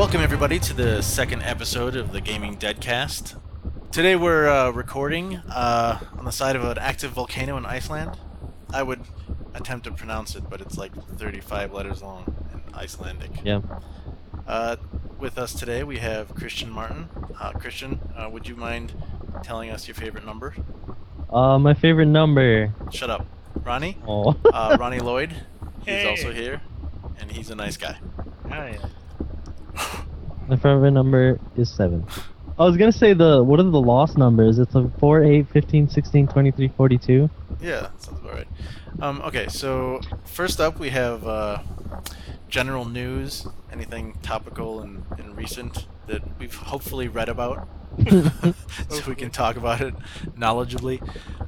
Welcome everybody to the second episode of the Gaming Deadcast. Today we're recording on the side of an active volcano in Iceland. I would attempt to pronounce it, but it's like 35 letters long in Icelandic. Yeah. With us today we have Christian Martin. Christian, would you mind telling us your favorite number? My favorite number. Shut up. Ronnie? Oh. Ronnie Lloyd. He's Hey. also here, and he's a nice guy. Hi. My favorite number is 7. I was gonna say what are the lost numbers? It's like 4, 8, 15, 16, 23, 42. Yeah, sounds about right. Okay, so first up we have general news, anything topical and recent that we've hopefully read about, so we can talk about it knowledgeably.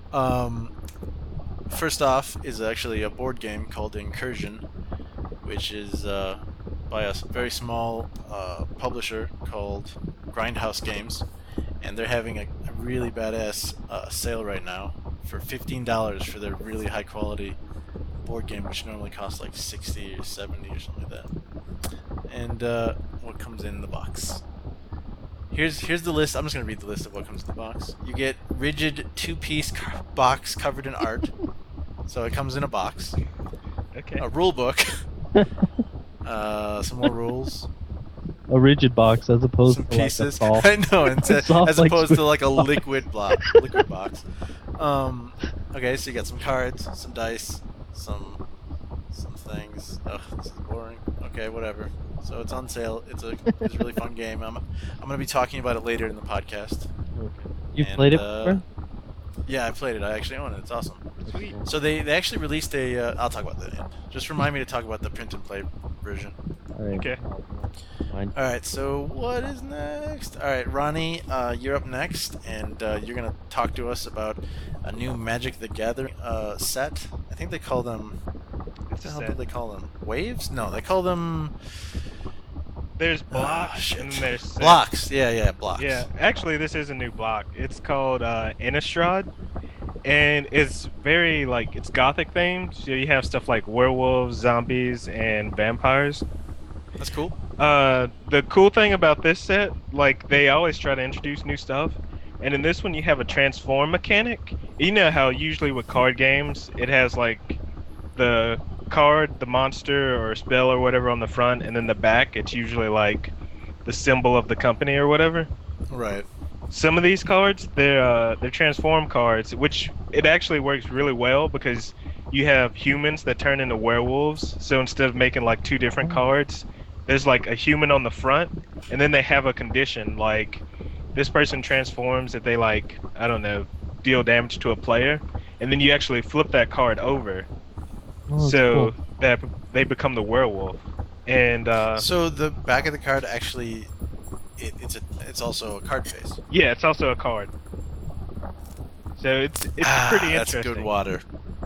First off is actually a board game called Incursion, which is by a very small publisher called Grindhouse Games, and they're having a really badass sale right now for $15 for their really high quality board game, which normally costs like 60 or 70 or something like that. And what comes in the box. Here's the list. I'm just gonna read the list of what comes in the box. You get rigid 2-piece box covered in art, so it comes in a box. Okay. A rule book. Some more rules. A rigid box as opposed Some to like a pieces. soft. I know, as Soft like opposed to like a Squid. liquid box. Okay, so you got some cards, some dice, some things. Ugh, this is boring. Okay, whatever. So it's on sale. It's a really fun game. I'm gonna be talking about it later in the podcast. You've And, played it before? Yeah, I played it. I actually own it. It's awesome. Sweet. So they actually released a. I'll talk about that. In. Just remind me to talk about the print and play version. Alright. Okay. Fine. All right. So what is next? All right, Ronnie, you're up next, and you're gonna talk to us about a new Magic the Gathering set. I think they call them. What the hell do they call them? Waves? No, they call them There's blocks shit. and then there's sets. blocks. Yeah, blocks. Yeah, actually, this is a new block. It's called Innistrad, and it's very it's gothic themed. So you have stuff like werewolves, zombies, and vampires. That's cool. The cool thing about this set, they always try to introduce new stuff, and in this one you have a transform mechanic. You know how usually with card games it has the card, the monster or spell or whatever on the front, and then the back it's usually the symbol of the company or whatever. Right. Some of these cards, they're transform cards, which it actually works really well because you have humans that turn into werewolves. So instead of making 2 different cards, there's a human on the front, and then they have a condition this person transforms if they I don't know, deal damage to a player, and then you actually flip that card over, Oh, that's so cool. that they become the werewolf. And So the back of the card actually, it's also a card face. yeah, it's also a card. So it's pretty interesting. That's good water.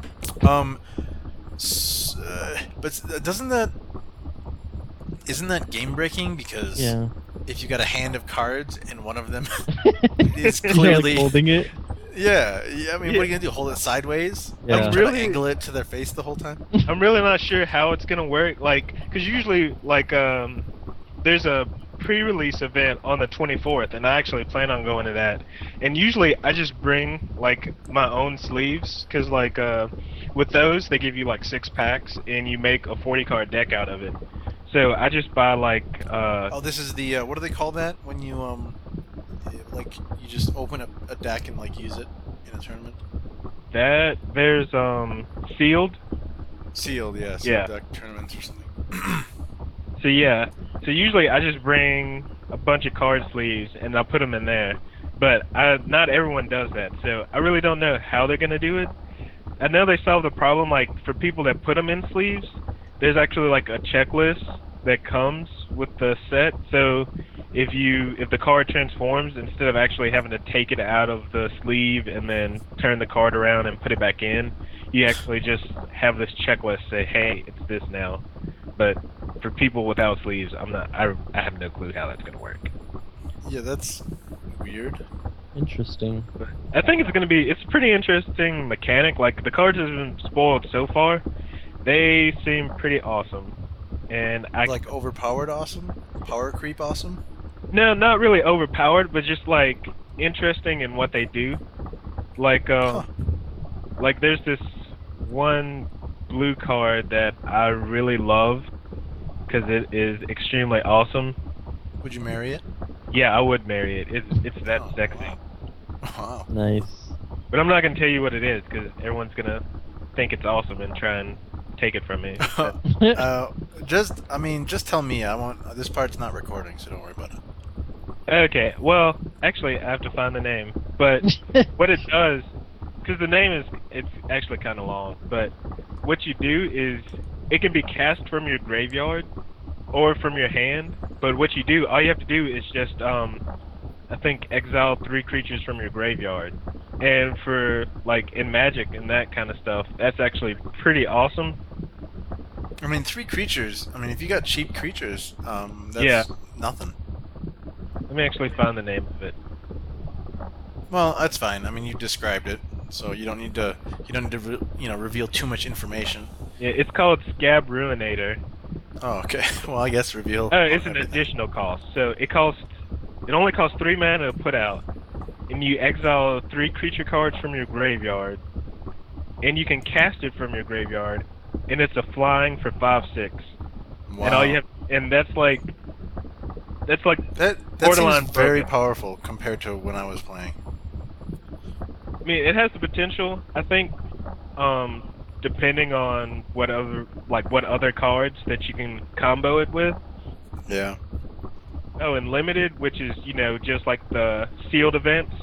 But isn't that game breaking? Because Yeah. if you got a hand of cards and one of them is You're, clearly holding it. yeah. I mean, what are Yeah. you gonna do? Hold it sideways? Yeah. Like, try to Really? angle it to their face the whole time? I'm really not sure how it's gonna work. Because usually, there's a pre-release event on the 24th, and I actually plan on going to that. And usually, I just bring my own sleeves, because with those they give you 6 packs, and you make a 40-card deck out of it. So I just buy Oh, this is the what do they call that when you you just open a deck and use it in a tournament? that. There's sealed. Sealed, yeah. Sealed Yeah. deck tournaments or something. So yeah, so usually I just bring a bunch of card sleeves and I'll put them in there, but not everyone does that, so I really don't know how they're gonna do it. I know they solved the problem, for people that put them in sleeves, there's actually a checklist that comes with the set, so if the card transforms, instead of actually having to take it out of the sleeve and then turn the card around and put it back in, you actually just have this checklist say, hey, it's this now. But for people without sleeves, I have no clue how that's gonna work. Yeah, that's weird. Interesting. I think it's a pretty interesting mechanic. The cards that have been spoiled so far, they seem pretty awesome. and I Like overpowered awesome? Power creep awesome? no, not really overpowered, but just like interesting in what they do. Like Huh. like there's this one blue card that I really love because it is extremely awesome. Would you marry it? Yeah, I would marry it. It's that Oh, sexy. Wow. Nice. But I'm not gonna tell you what it is because everyone's gonna think it's awesome and try and take it from me. Just tell me. I want this part's not recording, so don't worry about it. Okay, well, actually, I have to find the name. But what it does, because the name it's actually kind of long, but what you do is it can be cast from your graveyard or from your hand. But what you do, all you have to do is just, I think, exile 3 creatures from your graveyard. And for, like, in Magic and that kind of stuff, that's actually pretty awesome. I mean, 3 creatures. I mean, if you got cheap creatures, that's Yeah. nothing. Let me actually find the name of it. Well, that's fine. I mean, you described it, so you don't need to reveal too much information. Yeah, it's called Scab Ruinator. Oh, okay. Well, I guess reveal. Oh, it's an everything. additional cost. So it only costs 3 mana to put out, and you exile 3 creature cards from your graveyard, and you can cast it from your graveyard, and it's a flying for 5/6. Wow. And all you have, and that's like that borderline seems very broken. powerful compared to when I was playing. I mean, it has the potential. I think, depending on what other cards that you can combo it with. Yeah. Oh, and limited, which is just like the sealed events.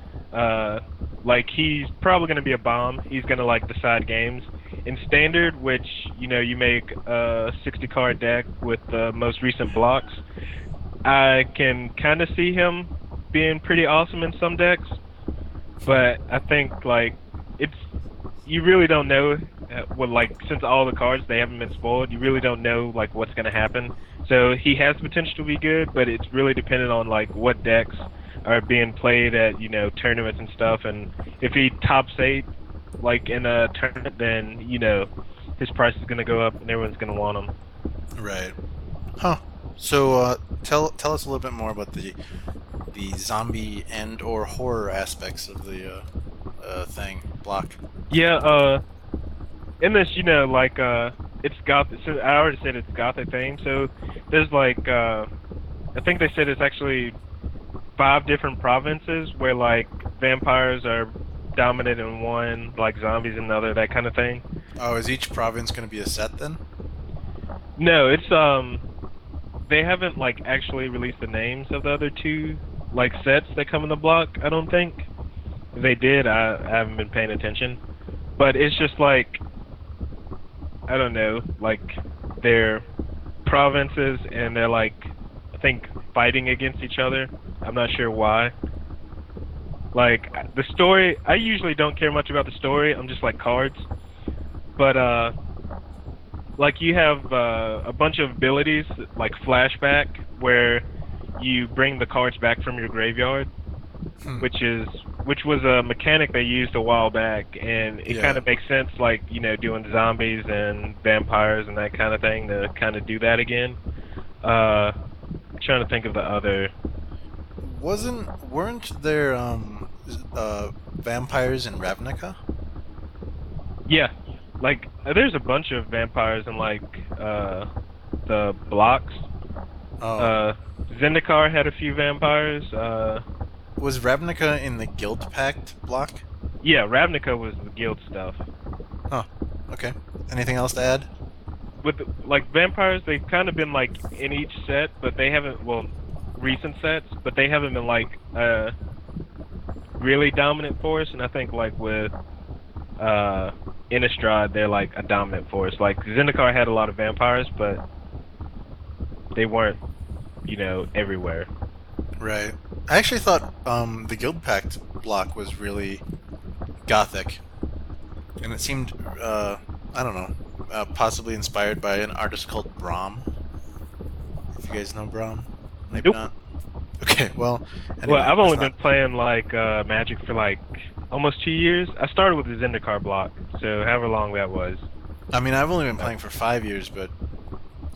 Like he's probably going to be a bomb. He's going to like decide games. In standard, which you make a 60 card deck with the most recent blocks. I can kind of see him being pretty awesome in some decks, but I think like you really don't know. Since all the cards they haven't been spoiled, you really don't know like what's going to happen. So he has potential to be good, but it's really dependent on like what decks are being played at tournaments and stuff. And if he tops 8 like in a tournament, then his price is going to go up and everyone's going to want him. Right. Huh. So tell us a little bit more about the zombie and or horror aspects of the block. Yeah, in this, it's Gothic. So I already said it's Gothic theme. So there's like, I think they said it's actually 5 different provinces where like vampires are dominant in one, like zombies in another, that kind of thing. Oh, is each province going to be a set then? No, it's they haven't like actually released the names of the other 2 like sets that come in the block. I don't think. If they did, I haven't been paying attention. But it's just like, I don't know, like they're provinces and they're like, I think, fighting against each other. I'm not sure why. Like the story, I usually don't care much about the story. I'm just like cards. But like you have a bunch of abilities like flashback where you bring the cards back from your graveyard, which was a mechanic they used a while back, and it kind of makes sense, like doing zombies and vampires and that kind of thing to kind of do that again. I'm trying to think of the other. Weren't there vampires in Ravnica? Yeah, like there's a bunch of vampires in like the blocks. Oh. Zendikar had a few vampires. Was Ravnica in the Guild Pact block? Yeah, Ravnica was the guild stuff. Huh. Okay. Anything else to add? With like vampires, they've kind of been like in each set, but they haven't. Well, recent sets, but they haven't been like really dominant force. And I think like with Innistrad, they're like a dominant force. Like Zendikar had a lot of vampires, but they weren't, everywhere. Right. I actually thought the Guild Pact block was really gothic, and it seemed I don't know, possibly inspired by an artist called Braum. If you guys know Braum, maybe Nope. not. Okay, well. Anyway, Well, I've only that's been playing like Magic for like almost 2 years. I started with the Zendikar block, so however long that was. I mean, I've only been playing for 5 years, but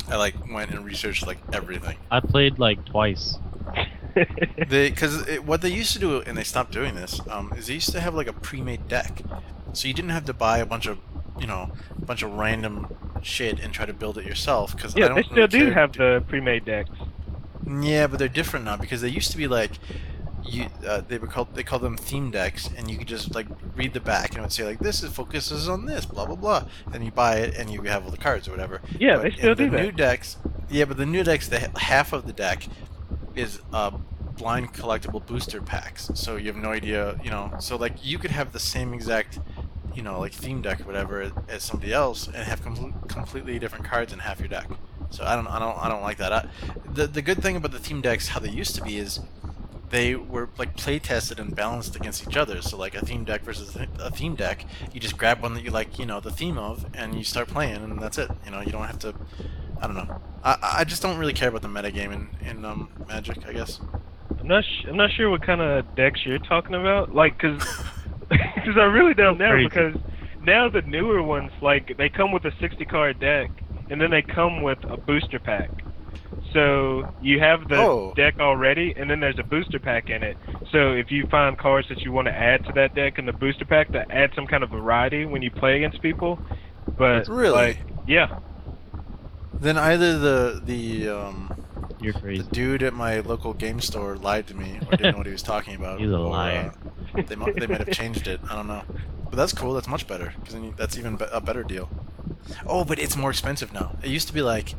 I like went and researched like everything. I played like twice. Because what they used to do, and they stopped doing this, is they used to have like a pre-made deck, so you didn't have to buy a bunch of random shit and try to build it yourself. Because Yeah, they still do have the pre-made decks. Yeah, but they're different now because they used to be like they called them theme decks, and you could just like read the back and it would say like this is focuses on this, blah blah blah, and you buy it and you have all the cards or whatever. Yeah, but they still do the that. new decks. Yeah, but the new decks, half of the deck is blind collectible booster packs, so you have no idea, so like you could have the same exact like theme deck or whatever as somebody else and have completely different cards in half your deck. So I don't like that. The good thing about the theme decks, how they used to be, is they were like play tested and balanced against each other. So like a theme deck versus a theme deck, you just grab one that you like, the theme of, and you start playing, and that's it. You don't have to. I don't know. I just don't really care about the metagame in Magic, I guess. I'm not sure what kind of decks you're talking about. Like, cause I really don't know. Crazy. Because now the newer ones, like, they come with a 60-card deck, and then they come with a booster pack. So you have the deck already, and then there's a booster pack in it. So if you find cards that you want to add to that deck in the booster pack, to add some kind of variety when you play against people. But Really? like, yeah. Then either the You're crazy. dude at my local game store lied to me or didn't know what he was talking about. He's a or, liar. They might have changed it. I don't know. But that's cool. That's much better because that's even a better deal. Oh, but it's more expensive now. It used to be like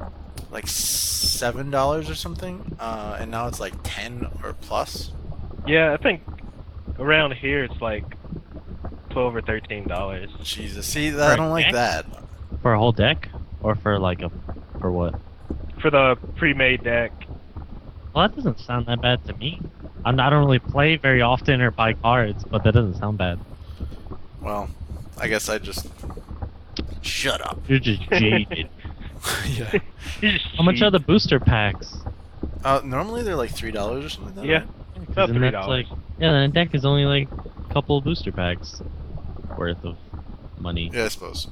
$7 or something, and now it's like 10 or plus. Yeah, I think around here it's like $12 or $13. Jesus, see, For I a don't like deck? that. For a whole deck, or for like for what? For the pre-made deck. Well, that doesn't sound that bad to me. I don't really play very often or buy cards, but that doesn't sound bad. Well, I guess I just shut up. You're just jaded. Yeah. You just How much cheat. are the booster packs? Normally they're like $3 or something like that. Yeah. right? About And that's $3. like, yeah, the deck is only like a couple of booster packs worth of money. Yeah, I suppose.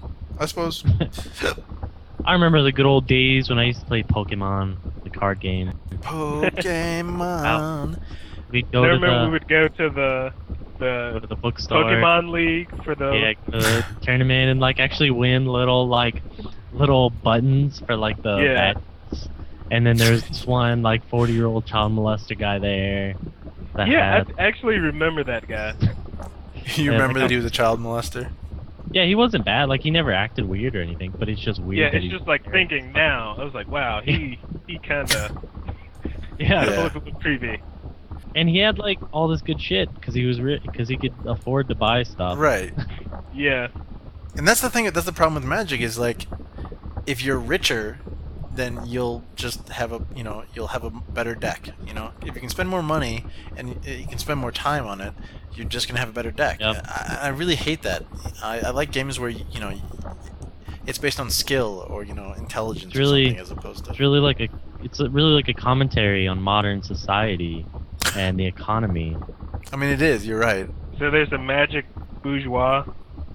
I remember the good old days when I used to play Pokemon, the card game. Pokemon. We'd I go to remember we the would go to the bookstore. Pokemon League for the Yeah, go to the tournament and like actually win little buttons for like the Yeah. bats. And then there's this one like 40-year-old child molester guy there. That Yeah, had, I actually remember that guy. You Yeah, remember like that he was a child molester? yeah, he wasn't bad. Like he never acted weird or anything, but it's just weird. Yeah, that it's he's just like thinking now. I was like, wow, he kind of Yeah, Yeah. was a little creepy. and he had like all this good shit because he was because he could afford to buy stuff. Right. Yeah, And that's the thing. That's the problem with Magic is like, if you're richer, then you'll just have you'll have a better deck. If you can spend more money and you can spend more time on it, you're just gonna have a better deck. Yep. I really hate that. I like games where it's based on skill or intelligence It's really- or something as opposed to. It's really like a commentary on modern society and the economy. I mean, it is. You're right. so there's a magic bourgeois.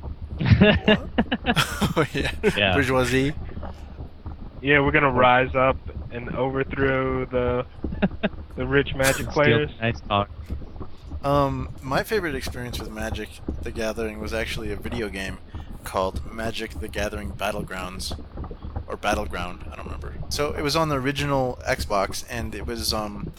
Oh yeah. Yeah. Bourgeoisie. Yeah, we're gonna rise up and overthrow the rich magic players. Nice talk. My favorite experience with Magic: The Gathering was actually a video game called Magic: The Gathering Battlegrounds, or Battleground. I don't remember. So it was on the original Xbox, and it was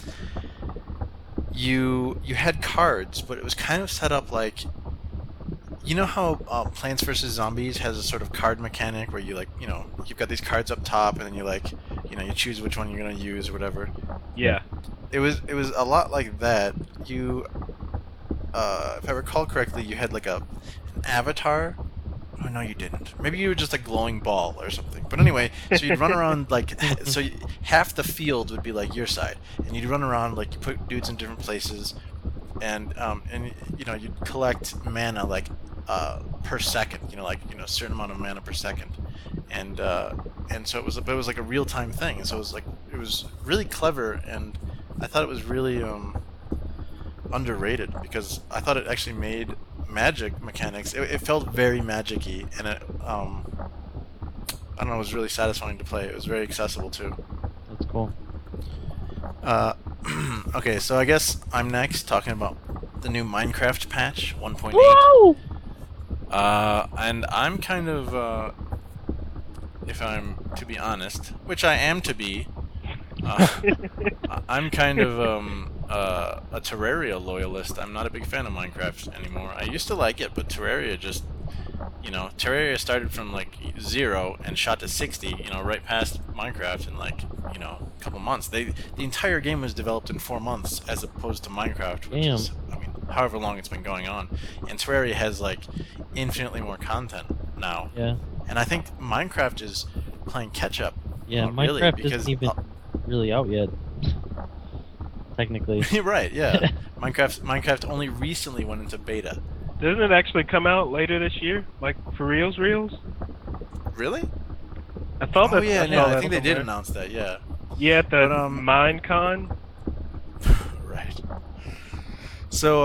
you had cards, but it was kind of set up like. You know how Plants vs Zombies has a sort of card mechanic where you you've got these cards up top and then you choose which one you're gonna use or whatever. Yeah, It was a lot like that. You, if I recall correctly, you had like an avatar. Oh no, you didn't. Maybe you were just a glowing ball or something. But anyway, so you'd run around half the field would be like your side, and you'd run around you put dudes in different places, and you'd collect mana per second. A certain amount of mana per second, and so it was like a real time thing. And so it was really clever, and I thought it was really underrated because I thought it actually made Magic mechanics. It felt very magic-y, and I don't know, it was really satisfying to play. It was very accessible too. That's cool. Okay, so I guess I'm next talking about the new Minecraft patch 1.8. Woo! And I'm kind of, if I'm to be honest, which I am to be, I'm kind of a Terraria loyalist. I'm not a big fan of Minecraft anymore. I used to like it, but Terraria just, Terraria started from like 0 and shot to 60, right past Minecraft in like, a couple months. The entire game was developed in 4 months as opposed to Minecraft, which Damn. is, however long it's been going on. And Terraria has like infinitely more content now. Yeah. And I think Minecraft is playing catch up. Yeah, really, Minecraft because isn't even really out yet. Technically. You're right, yeah. Minecraft only recently went into beta. Doesn't it actually come out later this year? Like, for reals? Really? I thought Oh that. yeah, I no, saw I that think they did somewhere. announce that, yeah. Yeah, at the But, Minecon. Right. So,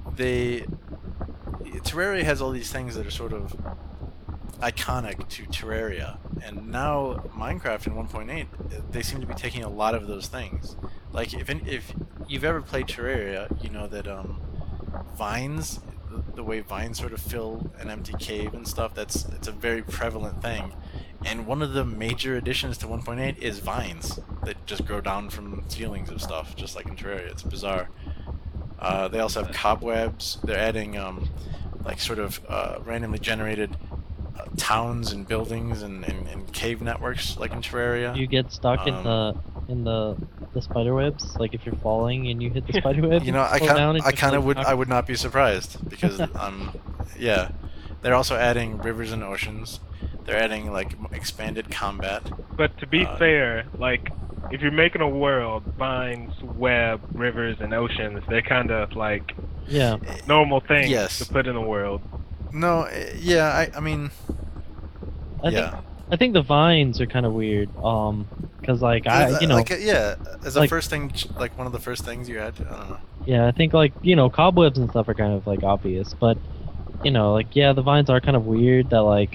Terraria has all these things that are sort of iconic to Terraria, and now Minecraft in 1.8, they seem to be taking a lot of those things. Like, if you've ever played Terraria, you know that vines, the way vines sort of fill an empty cave and stuff, it's a very prevalent thing. And one of the major additions to 1.8 is vines that just grow down from ceilings of stuff, just like in Terraria. It's bizarre. They also have cobwebs. They're adding like sort of randomly generated towns and buildings and cave networks like in Terraria. You get stuck in the spider webs, like if you're falling and you hit the spider web. I would not be surprised because yeah, they're also adding rivers and oceans. They're adding like expanded combat. But to be fair, like, if you're making a world, vines, web, rivers, and oceans, they're kind of like normal things Yes. to put in a world. No, yeah, I mean, I think the vines are kind of weird. Cause like as a like- first thing, like one of the first things you had. I don't know. Yeah, I think like cobwebs and stuff are kind of like obvious, but the vines are kind of weird. That like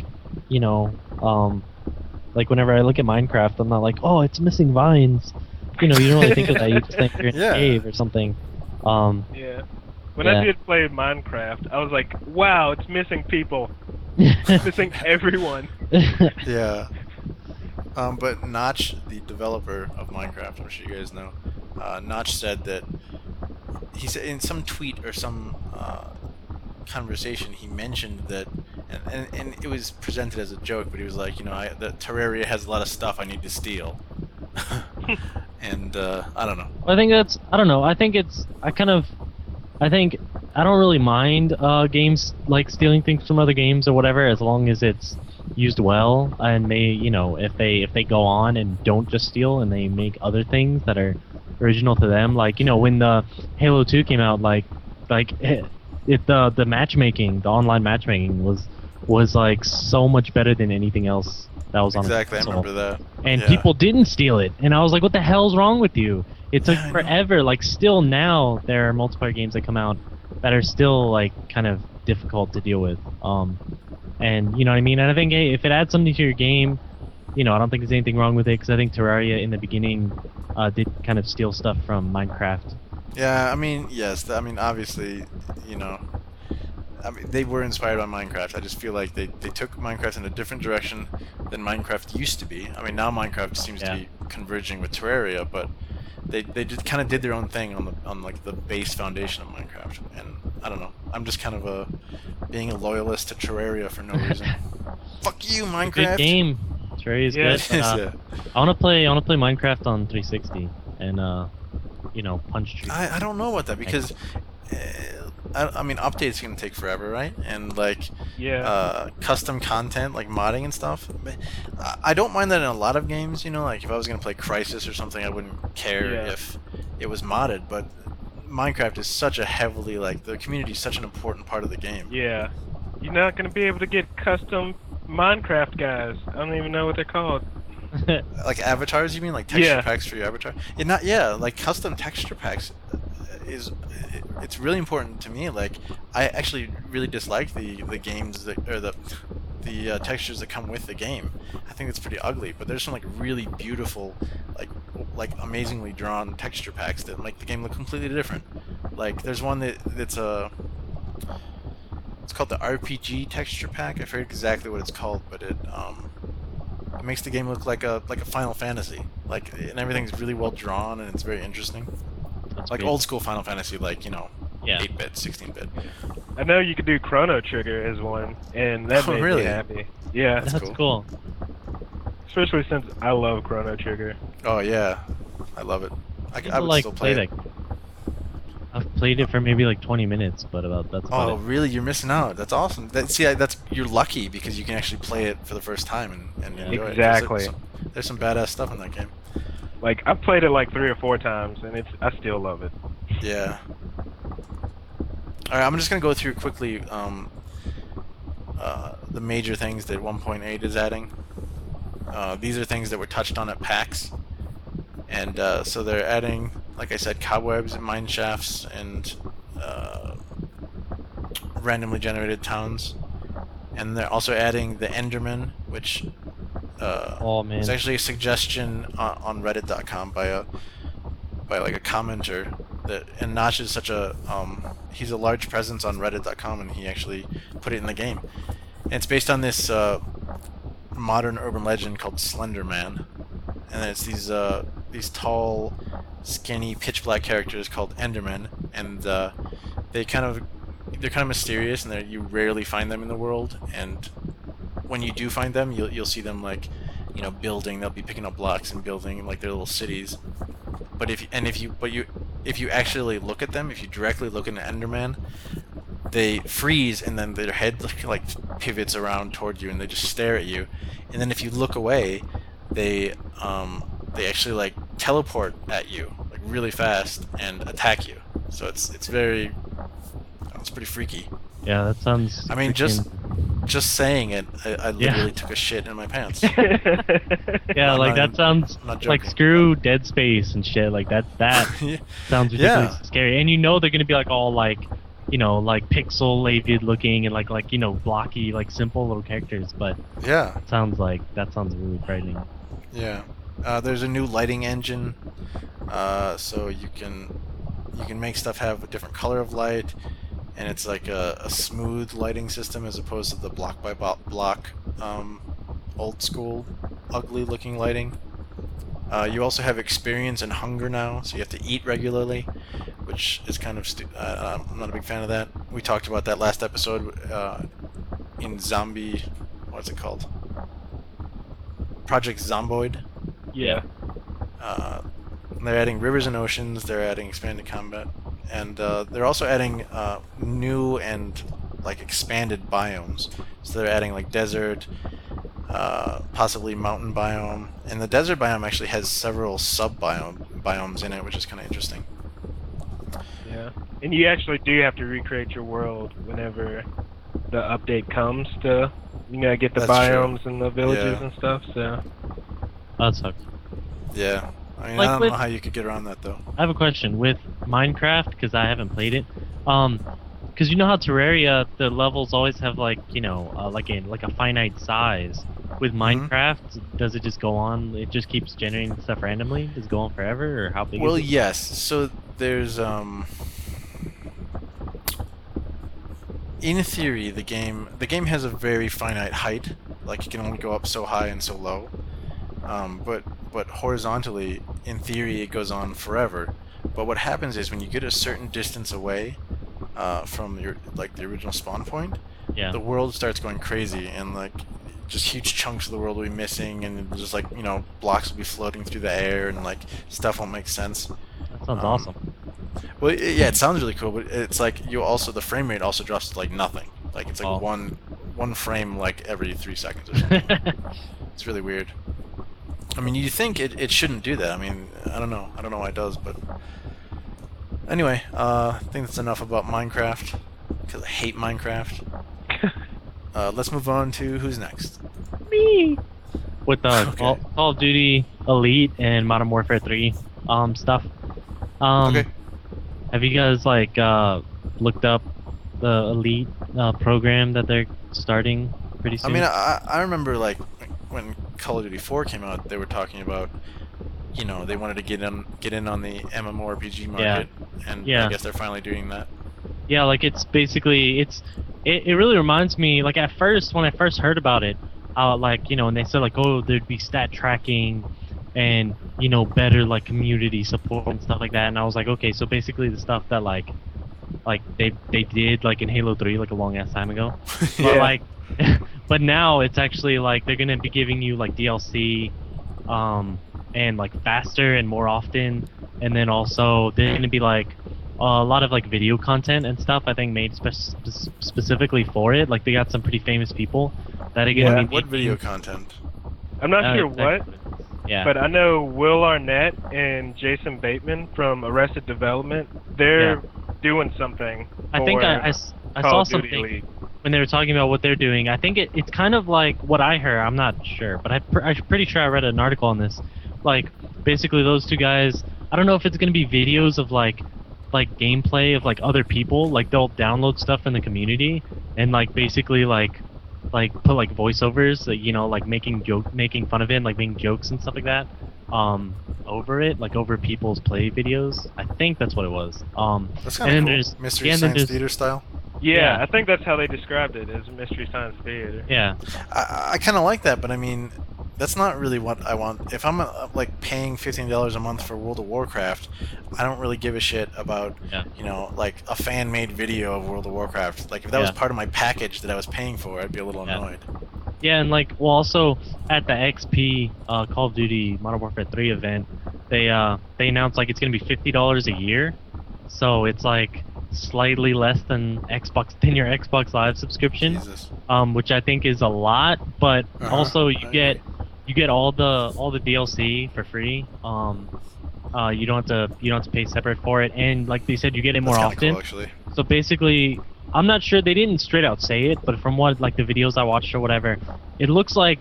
like whenever I look at Minecraft, I'm not like, oh, it's missing vines. You don't really think of that. You just think you're in Yeah. a cave or something. Yeah. When I did play Minecraft, I was like, wow, it's missing people. Missing everyone. Yeah. But Notch, the developer of Minecraft, I'm sure you guys know, Notch said that he said in some tweet or some conversation he mentioned that, and it was presented as a joke, but he was like, that Terraria has a lot of stuff I need to steal. And I don't know. I think I don't know. I think I don't really mind games like stealing things from other games or whatever, as long as it's used well and they, if they go on and don't just steal and they make other things that are original to them, like when the Halo 2 came out, like the matchmaking, the online matchmaking was like so much better than anything else that was on Exactly, a I console. remember that. And Yeah. people didn't steal it, and I was like, what the hell's wrong with you? It took Yeah, I know. forever. Like, still now there are multiplayer games that come out that are still like kind of difficult to deal with. And you know what I mean? And I think, hey, if it adds something to your game, I don't think there's anything wrong with it, because I think Terraria in the beginning did kind of steal stuff from Minecraft. Yeah, I mean, yes. I mean, obviously, they were inspired by Minecraft. I just feel like they took Minecraft in a different direction than Minecraft used to be. I mean, now Minecraft seems to be converging with Terraria, but they just kind of did their own thing on like the base foundation of Minecraft. And I don't know. I'm just kind of being a loyalist to Terraria for no reason. Fuck you, Minecraft. Good game. Terraria's good. Yeah. I wanna play Minecraft on 360 and punch trees. I don't know about that because I mean, updates can take forever, right? And like custom content like modding and stuff. I don't mind that in a lot of games, like if I was gonna play Crysis or something, I wouldn't care if it was modded, but Minecraft is such a heavily, like, the community is such an important part of the game. Yeah. You're not going to be able to get custom Minecraft guys. I don't even know what they're called. Like avatars, you mean? Like texture packs for your avatar? Like custom texture packs it's really important to me. Like, I actually really dislike the games that, or the the textures that come with the game. I think it's pretty ugly, but there's some like really beautiful, like amazingly drawn texture packs that make the game look completely different. Like there's one that's it's called the RPG texture pack. I forget exactly what it's called, but it makes the game look like a Final Fantasy. Like, and everything's really well drawn and it's very interesting. That's Like great. old school Final Fantasy, like, you know, Yeah. 8-bit, 16-bit. I know you could do Chrono Trigger as one, and that Oh, made really? me happy. Yeah, That's That's cool. cool. especially since I love Chrono Trigger. Oh yeah, I love it. I People, would like, still play it. I've played it for maybe like 20 minutes, but that's about Oh it. really? You're missing out. That's awesome. You're lucky because you can actually play it for the first time and Yeah. enjoy it. Exactly. There's some badass stuff in that game. Like I've played it like 3 or 4 times, and I still love it. Yeah. All right, I'm just gonna go through quickly the major things that 1.8 is adding. These are things that were touched on at PAX, and so they're adding, like I said, cobwebs and mine shafts and randomly generated towns, and they're also adding the Enderman, which Oh man. it's actually a suggestion on Reddit.com by like a commenter and Notch is such a he's a large presence on Reddit.com, and he actually put it in the game. And it's based on this modern urban legend called Slender Man, and it's these tall, skinny, pitch black characters called Endermen, and they're kind of mysterious, and you rarely find them in the world. And when you do find them, you'll see them like, you know, building. They'll be picking up blocks and building like their little cities. But if you actually look at them, if you directly look at an Enderman, they freeze, and then their head like pivots around toward you, and they just stare at you. And then if you look away, they actually like teleport at you like really fast and attack you. So it's pretty freaky. Yeah, that sounds. I mean, just saying it, I literally Yeah. took a shit in my pants. Yeah, I'm like not that sounds I'm not like joking. screw Dead Space and shit. Like that Yeah. sounds Yeah. ridiculously scary. And you know they're gonna be like all like, you know, like pixelated looking and like you know blocky, like simple little characters. But Yeah. that sounds really frightening. Yeah. There's a new lighting engine, so you can make stuff have a different color of light, and it's like a smooth lighting system as opposed to the block by block, old school, ugly looking lighting. You also have experience and hunger now, so you have to eat regularly, which is kind of I'm not a big fan of that. We talked about that last episode in Zombie. What's it called? Project Zomboid. Yeah. They're adding rivers and oceans. They're adding expanded combat, and they're also adding new and like expanded biomes. So they're adding like desert, possibly mountain biome, and the desert biome actually has several biomes in it, which is kind of interesting. Yeah. And you actually do have to recreate your world whenever the update comes to, you know, get the That's true. biomes and the villages Yeah. and stuff. So. That sucks. Yeah, I mean, Like I don't with- know how you could get around that though. I have a question with Minecraft because I haven't played it. Because you know how Terraria, the levels always have like, you know, like a finite size. With Mhm. Minecraft, does it just go on? It just keeps generating stuff randomly? Does it go on forever, or how big? Well, is it? yes. So there's in theory, the game has a very finite height. Like you can only go up so high and so low. But horizontally, in theory, it goes on forever. But what happens is when you get a certain distance away from the original spawn point, Yeah. the world starts going crazy, and like just huge chunks of the world will be missing, and just like, you know, blocks will be floating through the air, and like stuff won't make sense. That sounds um, awesome. Well, yeah, it sounds really cool, but it's like the frame rate also drops to like nothing. Like it's like Oh. one frame like every 3 seconds or something. It's really weird. I mean, you think it shouldn't do that. I mean, I don't know why it does, but anyway, I think that's enough about Minecraft because I hate Minecraft. Let's move on to who's next. Me. With the Okay. Call of Duty Elite and Modern Warfare 3 stuff. Okay. Have you guys like looked up the Elite program that they're starting pretty I soon. mean, I remember like when Call of Duty 4 came out, they were talking about, they wanted to get in on the MMORPG market, and I Yeah. guess they're finally doing that. Yeah, like it's basically it really reminds me like at first when I first heard about it, like and they said like oh there'd be stat tracking and better like community support and stuff like that, and I was like okay, so basically the stuff that like they did like in Halo 3 like a long ass time ago. But Yeah. like but now it's actually like they're gonna be giving you like DLC and like faster and more often, and then also they're gonna be like a lot of like video content and stuff I think made specifically for it. Like they got some pretty famous people that are Yeah. gonna be What video making- content? I'm not sure exactly. what, Yeah. but I know Will Arnett and Jason Bateman from Arrested Development. They're Yeah. doing something. I think for I Call saw of Duty something Elite. when they were talking about what they're doing. I think it's kind of like what I heard. I'm not sure, but I'm pretty sure I read an article on this. Like, basically, those two guys. I don't know if it's gonna be videos of like gameplay of like other people. Like they'll download stuff in the community and like basically like put like voiceovers, like making fun of it, and, like making jokes and stuff like that. Over it, like over people's play videos. I think that's what it was. That's and kind then of there's cool. Mystery yeah, and then Science there's- Theater style. Yeah, Yeah. I think that's how they described it as Mystery Science Theater. Yeah. I kind of like that, but I mean, that's not really what I want. If I'm like paying $15 a month for World of Warcraft, I don't really give a shit about Yeah. like a fan-made video of World of Warcraft. Like if that was Yeah. part of my package that I was paying for, I'd be a little Yeah. annoyed. Yeah, and like, well, also at the XP Call of Duty Modern Warfare 3 event, they announced like it's gonna be $50 a year, so it's like slightly less than your Xbox Live subscription, Jesus. which I think is a lot. But Uh-huh, also I you get all the DLC for free. You don't have to pay separate for it, and like they said, you get it more That's kinda often. cool, actually. So basically, I'm not sure, they didn't straight out say it, but from what like the videos I watched or whatever, it looks like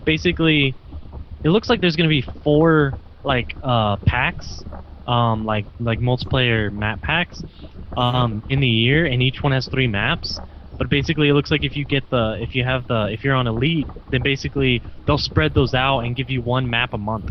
there's gonna be 4 like packs, like multiplayer map packs, in the year, and each one has 3 maps. But basically, it looks like if you're on Elite, then basically they'll spread those out and give you 1 map a month.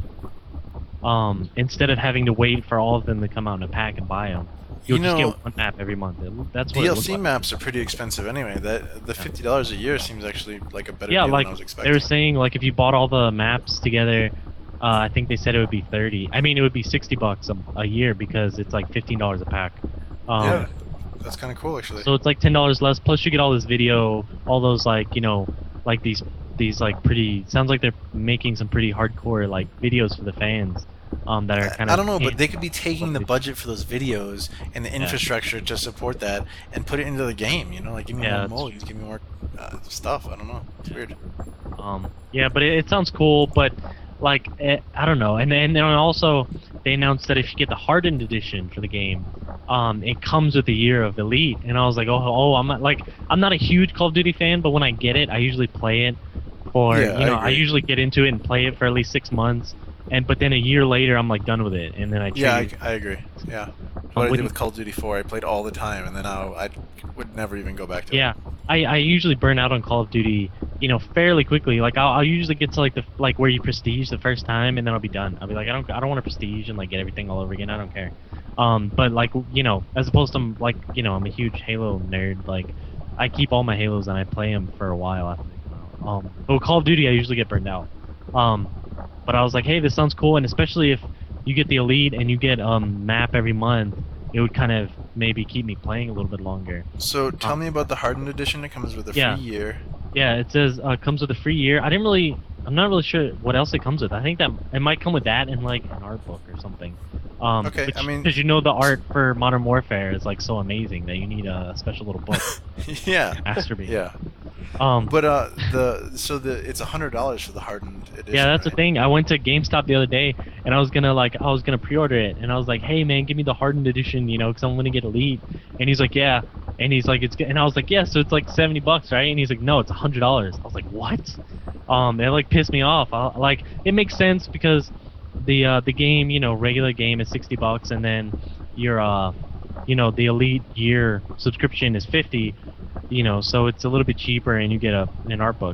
Instead of having to wait for all of them to come out in a pack and buy them. You'll just get 1 map every month. That's what it looks DLC like. maps are pretty expensive anyway. The $50 a year seems actually like a better Yeah, deal like than I was they expecting. were saying, like if you bought all the maps together, I think they said it would be 30. I mean, it would be $60 a year because it's like $15 a pack. Yeah, that's kind of cool actually. So it's like $10 less. Plus, you get all this video, all those like like these like pretty. Sounds like they're making some pretty hardcore like videos for the fans. That are kind of. I don't know, but they could be taking the budget for those videos and the Yeah. infrastructure to support that and put it into the game. Like give me Yeah, more that's modes, give me more stuff. I don't know. It's weird. Yeah, but it sounds cool, but like I don't know. And then also they announced that if you get the hardened edition for the game, it comes with a year of Elite. And I was like, oh, I'm not a huge Call of Duty fan, but when I get it, I usually play it for Yeah, I I agree. usually get into it and play it for at least 6 months. But then a year later, I'm like done with it, and then I Yeah, change. I agree. Yeah. What I did wouldn't- with Call of Duty 4, I played all the time, and then I would never even go back to it. Yeah, I usually burn out on Call of Duty, fairly quickly. Like I'll usually get to like where you prestige the first time, and then I'll be done. I'll be like, I don't want to prestige and like get everything all over again. I don't care. But like as opposed to like I'm a huge Halo nerd. Like I keep all my Halos and I play them for a while after they come out. But with Call of Duty, I usually get burned out. But I was like, hey, this sounds cool, and especially if you get the Elite and you get map every month, it would kind of maybe keep me playing a little bit longer. So tell me about the hardened edition. It comes with a Yeah. free year. Yeah, it says comes with a free year. I'm not really sure what else it comes with. I think that it might come with that and like an art book or something. Okay, I mean- because the art for Modern Warfare is like so amazing that you need a special little book. Yeah. Masterpiece. Yeah. Um, But it's $100 for the hardened edition. yeah, that's the right? thing. I went to GameStop the other day and I was gonna pre-order it, and I was like, hey man, give me the hardened edition, because I'm gonna get Elite. And he's like, yeah. And he's like, and I was like, yeah, so it's like $70, right? And he's like, no, it's $100. I was like, what? It like pissed me off. Like it makes sense because the game, regular game is $60, and then your the Elite year subscription is $50. So it's a little bit cheaper, and you get an art book.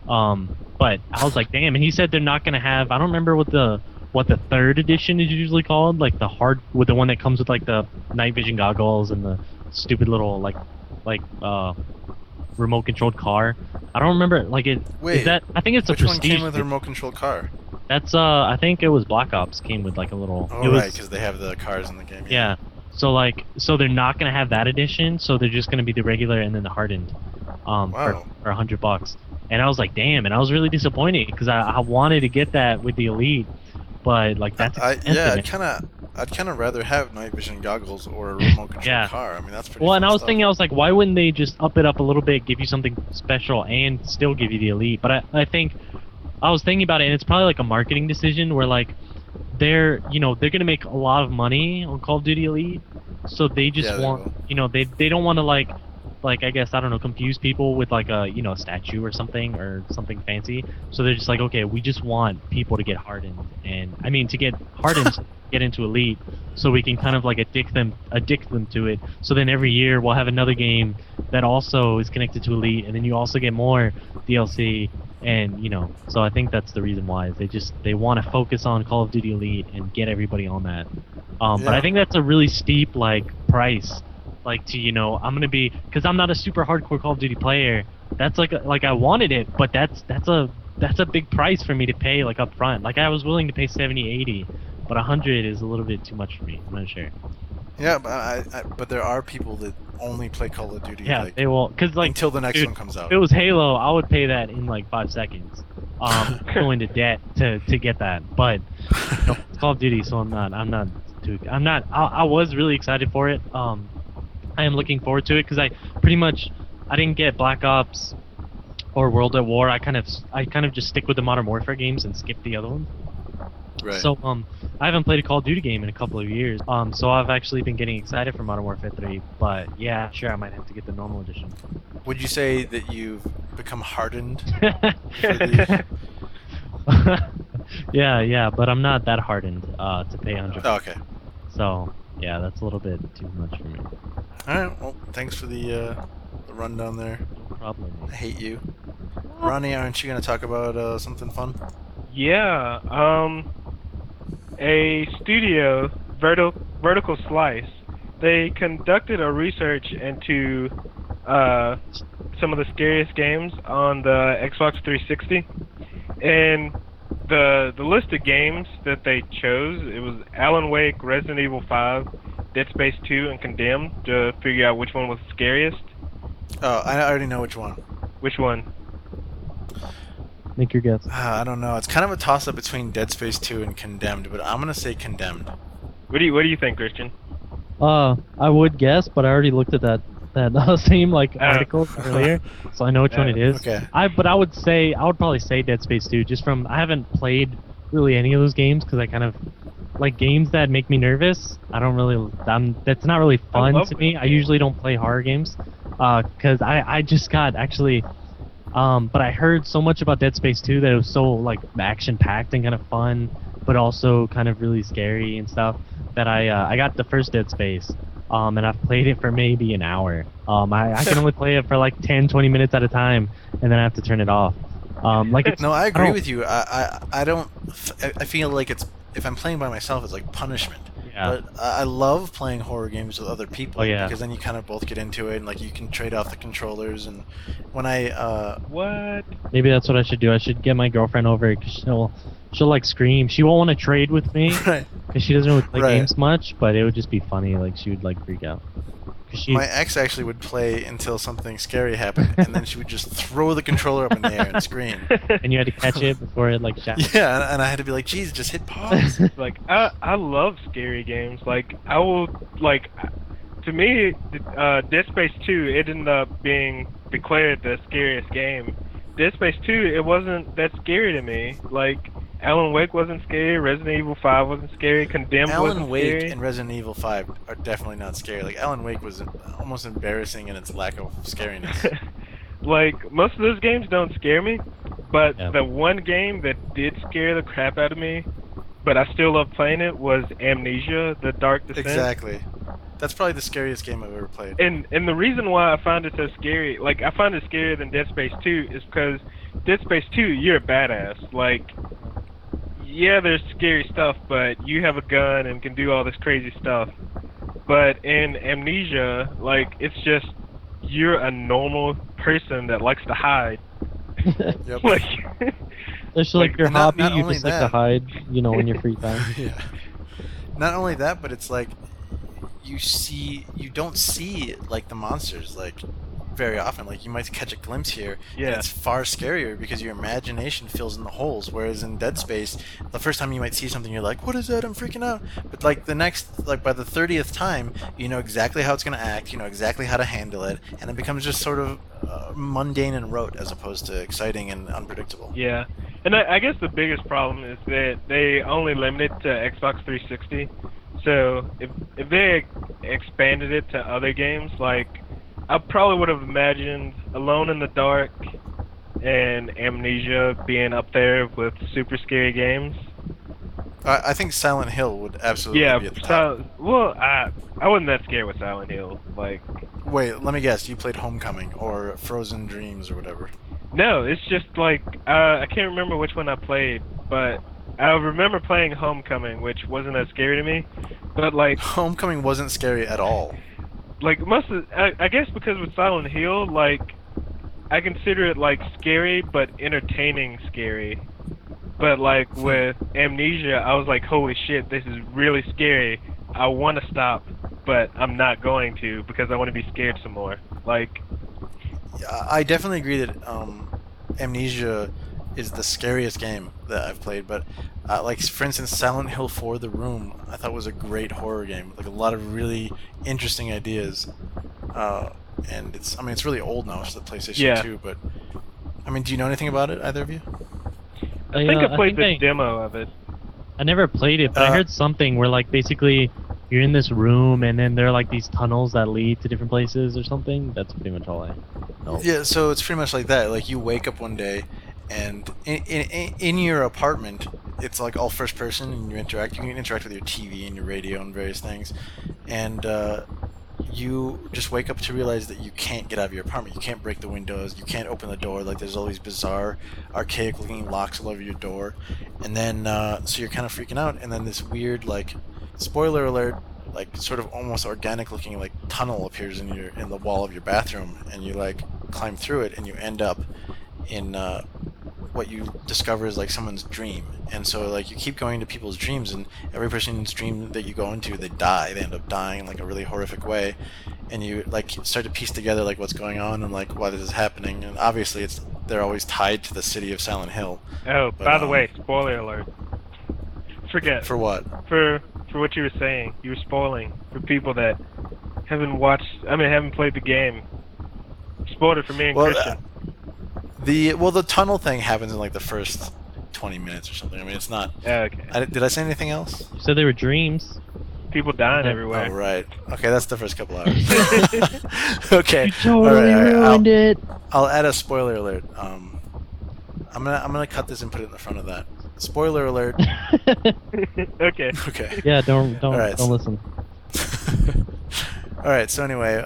But I was like, damn. And he said they're not gonna have. I don't remember what the third edition is usually called, like the hard with the one that comes with like the night vision goggles and the stupid little like remote controlled car. I don't remember like it. Wait, is that? I think it's a which one prestige. came with a remote controlled car? That's I think it was Black Ops came with like a little. Oh, it right, was, because they have the cars in the game. yeah. So they're not gonna have that edition. So they're just gonna be the regular and then the hardened, Wow. for $100. And I was like, damn. And I was really disappointed because I wanted to get that with the Elite, but like that's expensive. Yeah, I'd kind of rather have night vision goggles or a remote controlled Yeah. car. I mean, that's pretty. Well, and fun I was stuff. thinking, I was like, why wouldn't they just up it up a little bit, give you something special, and still give you the Elite? But I think I was thinking about it, and it's probably like a marketing decision where like they're gonna make a lot of money on Call of Duty Elite, so they just Yeah, they want will. they don't want to like I guess I don't know, confuse people with like a statue or something fancy. So they're just like, okay, we just want people to get hardened, and I mean to get hardened to get into Elite, so we can kind of like addict them to it. So then every year we'll have another game that also is connected to Elite, and then you also get more DLC. And so I think that's the reason why is they want to focus on Call of Duty Elite and get everybody on that. But I think that's a really steep like price, like to I'm gonna be, because I'm not a super hardcore Call of Duty player. That's like I wanted it, but that's a big price for me to pay like up front. Like I was willing to pay 70, 80, but 100 is a little bit too much for me. I'm not sure. Yeah, but there are people that only play Call of Duty. Yeah, like, they will, because like until the next dude, one comes out. If it was Halo, I would pay that in like 5 seconds. Go into debt to get that, but it's Call of Duty, so I was really excited for it. I am looking forward to it because I didn't get Black Ops or World at War. I kind of just stick with the Modern Warfare games and skip the other ones. Right. So I haven't played a Call of Duty game in a couple of years. So I've actually been getting excited for Modern Warfare 3. But yeah, sure, I might have to get the normal edition. Would you say that you've become hardened? Yeah, but I'm not that hardened to pay 100. Oh, okay. So yeah, that's a little bit too much for me. All right. Well, thanks for the rundown there. No problem. I hate you, Ronnie. Aren't you gonna talk about something fun? Yeah, a studio, Vertical Slice, they conducted a research into some of the scariest games on the Xbox 360, and the list of games that they chose, it was Alan Wake, Resident Evil 5, Dead Space 2, and Condemned, to figure out which one was the scariest. Oh, I already know which one. Which one? Make your guess. I don't know. It's kind of a toss-up between Dead Space 2 and Condemned, but I'm gonna say Condemned. What do you think, Christian? I would guess, but I already looked at that same article earlier, so I know which one it is. Okay. I would probably say Dead Space 2, just from I haven't played really any of those games because I kind of like games that make me nervous. I don't really. That's not really fun to me. I usually don't play horror games, because I just got actually. But I heard so much about Dead Space 2 that it was so like action-packed and kind of fun, but also kind of really scary and stuff, that I got the first Dead Space, and I've played it for maybe an hour. I can only play it for like 10-20 minutes at a time, and then I have to turn it off. No, I agree with you. I don't. I feel like if I'm playing by myself, it's like punishment. Yeah. But I love playing horror games with other people. Oh, yeah. Because then you kind of both get into it, and like you can trade off the controllers. And when I What? Maybe that's what I should do. I should get my girlfriend over, because she'll like scream. She won't want to trade with me right, because she doesn't really play Right. games much. But it would just be funny. Like she would like freak out. 'Cause she, my ex actually would play until something scary happened, and then she would just throw the controller up in the air and scream. and you had to catch it before it like shot. Yeah, and I had to be like, "Geez, just hit pause." Like I love scary games. Like I will like, to me, Dead Space 2, it ended up being declared the scariest game. Dead Space 2, it wasn't that scary to me. Like Alan Wake wasn't scary, Resident Evil 5 wasn't scary, Condemned Alan wasn't Wake scary. and Resident Evil 5 are definitely not scary. Like Alan Wake was almost embarrassing in its lack of scariness. Like most of those games don't scare me, but Yeah. the one game that did scare the crap out of me, but I still love playing it, was Amnesia: The Dark Descent. Exactly. That's probably the scariest game I've ever played. And the reason why I find it so scary, like I find it scarier than Dead Space 2, is because Dead Space 2, you're a badass. Like, yeah, there's scary stuff, but you have a gun and can do all this crazy stuff. But in Amnesia, like, it's just you're a normal person that likes to hide. Yep. Like, It's like your not hobby, you only just like to that. hide, you know, in your free time. Yeah. Not only that, but it's like you don't see like the monsters like very often. Like you might catch a glimpse here, and Yeah. it's far scarier because your imagination fills in the holes. Whereas in Dead Space, the first time you might see something, you're like, "What is that? I'm freaking out!" But like the next, like by the 30th time, you know exactly how it's gonna act. You know exactly how to handle it, and it becomes just sort of mundane and rote as opposed to exciting and unpredictable. yeah. And I guess the biggest problem is that they only limit it to Xbox 360. So if they expanded it to other games, like I probably would have imagined Alone in the Dark and Amnesia being up there with super scary games. I think Silent Hill would absolutely Yeah, be at the top. well, I wasn't that scared with Silent Hill. Like, Wait, let me guess. You played Homecoming or Frozen Dreams or whatever. no, it's just like I can't remember which one I played, but I remember playing Homecoming, which wasn't as scary to me. But like, Homecoming wasn't scary at all. I guess because with Silent Hill, like, I consider it like scary but entertaining scary. But like with Amnesia, I was like, holy shit, this is really scary. I want to stop, but I'm not going to because I want to be scared some more. Like, I definitely agree that Amnesia is the scariest game that I've played, but like for instance, Silent Hill 4: The Room, I thought was a great horror game, like a lot of really interesting ideas. And it's really old now, it's the PlayStation Yeah. 2, but I mean, do you know anything about it, either of you? I think I played the think demo of it. I never played it, but I Uh, heard something where like basically you're in this room and then there are like these tunnels that lead to different places or something. That's pretty much all I know. Yeah, so it's pretty much like that. Like you wake up one day, and in your apartment, it's like all first person, and you can interact with your TV and your radio and various things, and you just wake up to realize that you can't get out of your apartment. You can't break the windows. You can't open the door. Like there's all these bizarre, archaic-looking locks all over your door, and then so you're kind of freaking out. And then this weird, like, spoiler alert, like sort of almost organic-looking like tunnel appears in the wall of your bathroom, and you like climb through it, and you end up in what you discover is like someone's dream. And so like you keep going to people's dreams, and every person's dream that you go into, they die. They end up dying in like a really horrific way, and you like start to piece together like what's going on and like why this is happening. And obviously they're always tied to the city of Silent Hill. Oh, But, by the way, spoiler alert. Forget. For what? For what you were saying. You were spoiling for people that haven't played the game. Spoiled it for me and Well, Christian. the tunnel thing happens in like the first 20 minutes or something. I mean, it's not. Okay. Did I say anything else? You said they were dreams. People dying Yeah. everywhere. Oh right. Okay, that's the first couple hours. Okay. You totally all right, ruined it. I'll add a spoiler alert. I'm gonna cut this and put it in the front of that. Spoiler alert. Okay. Okay. Yeah, don't All right. don't listen. All right. So anyway,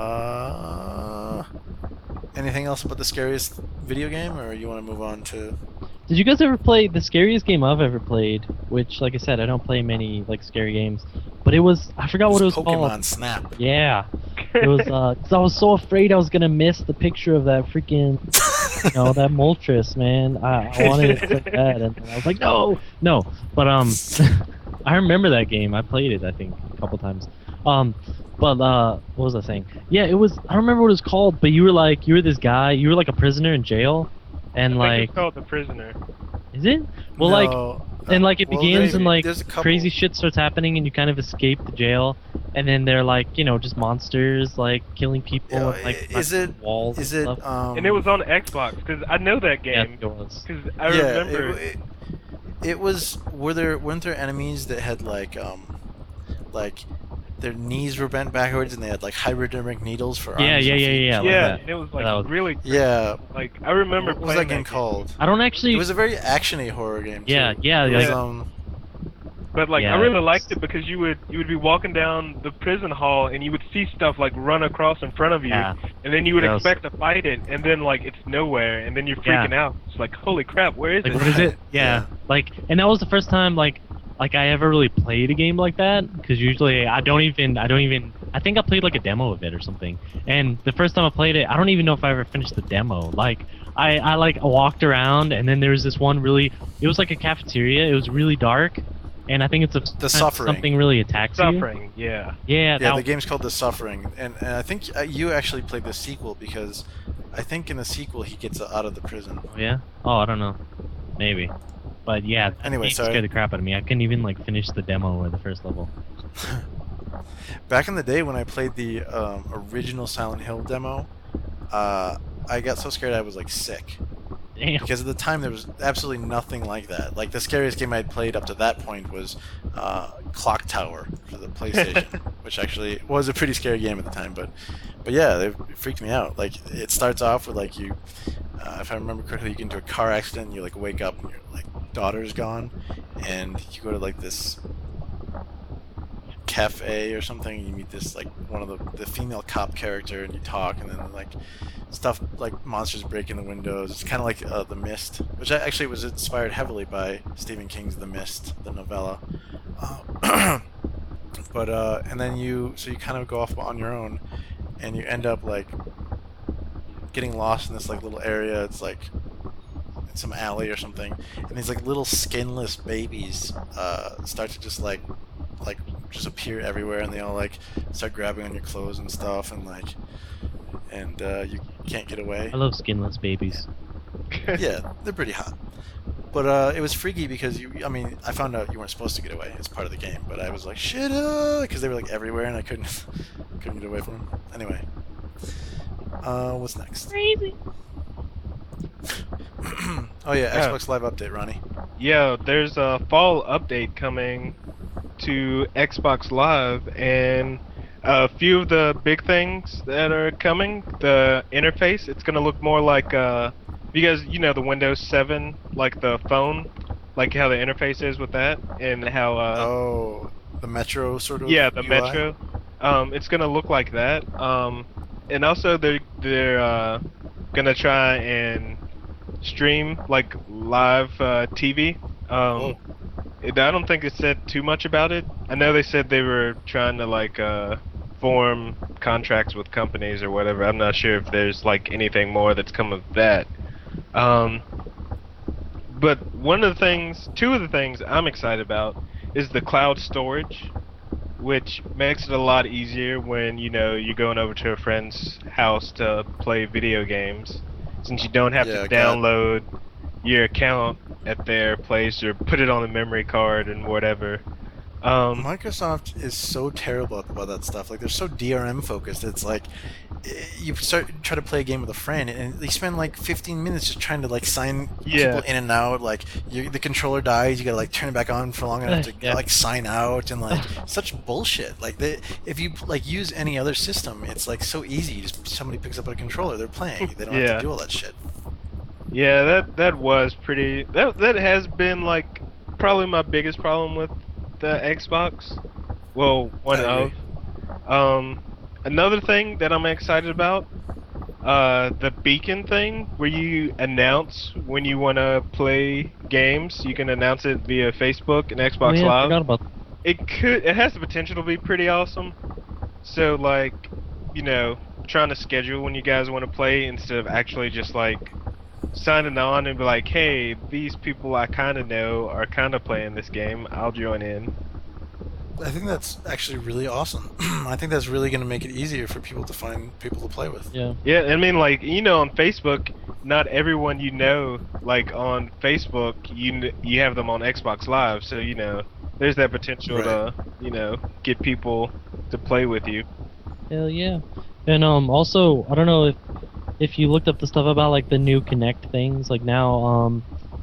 anything else about the scariest video game, or you want to move on to? Did you guys ever play the scariest game I've ever played? Which, like I said, I don't play many like scary games, but I forgot what it was Pokemon called. Snap. Yeah, it was. 'Cause I was so afraid I was gonna miss the picture of that freaking, that Moltres, man. I wanted it so bad, and I was like, no. But I remember that game. I played it, I think, a couple times. But what was I saying? Yeah, it was. I don't remember what it was called, but you were this guy. You were like a prisoner in jail, and I think like, it's called The Prisoner. is it? Well, like. No, And like it well, begins and like there's a couple. crazy shit starts happening and you kind of escape the jail and then they're like just monsters like killing people Yeah, and like is it- walls Is and it? stuff. And it was on Xbox, because I know that Yeah, game. it was. Because I Yeah, remember. it was. Weren't there enemies that had like their knees were bent backwards and they had like hypodermic needles for arms? Yeah, and yeah, feet? yeah, like yeah, that. and it was like That was- really. Yeah. Like I remember What was playing that game called? I don't actually. It was a very actiony horror game. Too. Yeah, yeah, It was, But like Yeah, I really it's- liked it because you would be walking down the prison hall and you would see stuff like run across in front of you, Yeah. and then you would Yes. expect to fight it, and then like it's nowhere, and then you're freaking out. It's like, holy crap, where is Like, it? what is it? Yeah. Like, and that was the first time like I ever really played a game like that, because usually I think I played like a demo of it or something. And the first time I played it, I don't even know if I ever finished the demo. Like I walked around, and then there was this one it was like a cafeteria. It was really dark, and I think it's The Suffering. something really attacks you. Suffering, yeah. Yeah, Yeah, the game's called The Suffering, and I think you actually played the sequel because I think in the sequel he gets out of the prison. Oh, yeah? Oh, I don't know. Maybe. But yeah, Anyway, it sorry. scared the crap out of me. I couldn't even like finish the demo or the first level. Back in the day when I played the original Silent Hill demo, I got so scared I was like sick. Damn. Because at the time there was absolutely nothing like that. Like the scariest game I'd played up to that point was Clock Tower for the PlayStation, which actually was a pretty scary game at the time. But yeah, it freaked me out. Like it starts off with like you, if I remember correctly, you get into a car accident, and you like wake up and your like daughter's gone, and you go to like this cafe or something. You meet this like one of the female cop character, and you talk, and then like stuff like monsters break in the windows. It's kind of like The Mist, which actually was inspired heavily by Stephen King's The Mist, the novella. But and then you kind of go off on your own, and you end up like getting lost in this like little area. It's like in some alley or something, and these like little skinless babies start to just like just appear everywhere, and they all like start grabbing on your clothes and stuff, and like you can't get away. I love skinless babies. Yeah, they're pretty hot. But it was freaky because I found out you weren't supposed to get away. It's part of the game, but I was like, shit, because they were like everywhere, and I couldn't get away from them. Anyway, what's next? Crazy. Oh yeah, Yeah. Xbox Live update, Ronnie. Yeah, there's a fall update coming to Xbox Live, and a few of the big things that are coming. The interface, it's gonna look more like you guys, the Windows 7, like the phone, like how the interface is with that, and how Oh, the Metro sort of. yeah, the UI? Metro. It's gonna look like that. And also they're gonna try and stream like live TV. Oh. I don't think it said too much about it. I know they said they were trying to like form contracts with companies or whatever. I'm not sure if there's like anything more that's come of that. But two of the things I'm excited about is the cloud storage, which makes it a lot easier when you're going over to a friend's house to play video games, since you don't have Yeah, to God. download your account at their place or put it on the memory card and whatever. Microsoft is so terrible about that stuff. Like they're so DRM focused. It's like you try to play a game with a friend, and they spend like 15 minutes just trying to like sign Yeah. people in and out. Like the controller dies, you gotta like turn it back on for long enough to Yeah. like sign out, and like such bullshit. Like if you like use any other system, it's like so easy. Just somebody picks up a controller, they're playing. They don't have Yeah. to do all that shit. Yeah, that was pretty. That has been like probably my biggest problem with the Xbox. Well, one I of. agree. Another thing that I'm excited about, the beacon thing, where you announce when you want to play games. You can announce it via Facebook and Xbox Oh, yeah, I Live. forgot about It has the potential to be pretty awesome. So like, trying to schedule when you guys want to play instead of actually just like signing on and be like, hey, these people I kind of know are kind of playing this game. I'll join in. I think that's actually really awesome. I think that's really going to make it easier for people to find people to play with. Yeah. Yeah, I mean, like, on Facebook, not everyone like, on Facebook, you have them on Xbox Live, so, there's that potential to, get people to play with you. Hell yeah. And also, I don't know if you looked up the stuff about like the new Kinect things. Like now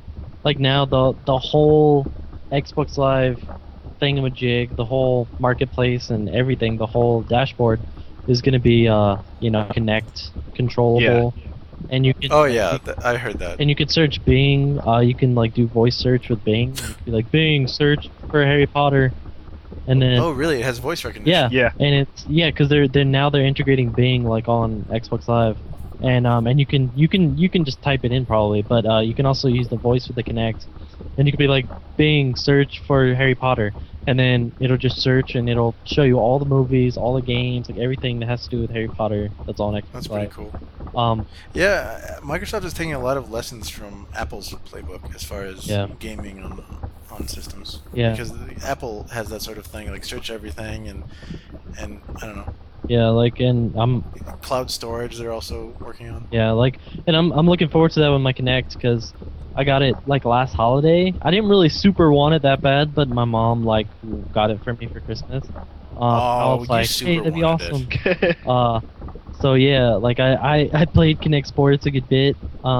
the whole Xbox Live thingamajig, the whole marketplace and everything, the whole dashboard is going to be Kinect controllable. And you can Oh yeah, I heard that. and you can search Bing. You can like do voice search with Bing. You can be like, Bing, search for Harry Potter, and then Oh, really? It has voice recognition. yeah, Yeah. and it's because they're integrating Bing like on Xbox Live, and you can just type it in probably, but you can also use the voice with the Kinect, and you can be like Bing search for Harry Potter, and then it'll just search and it'll show you all the movies, all the games, like everything that has to do with Harry Potter that's on Xbox That's pretty Live. cool. Yeah, Microsoft is taking a lot of lessons from Apple's playbook as far as Yeah. gaming on systems. Yeah. Because Apple has that sort of thing, like search everything, and I don't know, Yeah, like, and cloud storage. They're also working on. yeah, like, and I'm looking forward to that with my Kinect because I got it like last holiday. I didn't really super want it that bad, but my mom like got it for me for Christmas. I Oh, was you like, super hey, that'd be wanted it. awesome. So yeah, like I played Kinect Sports a good bit.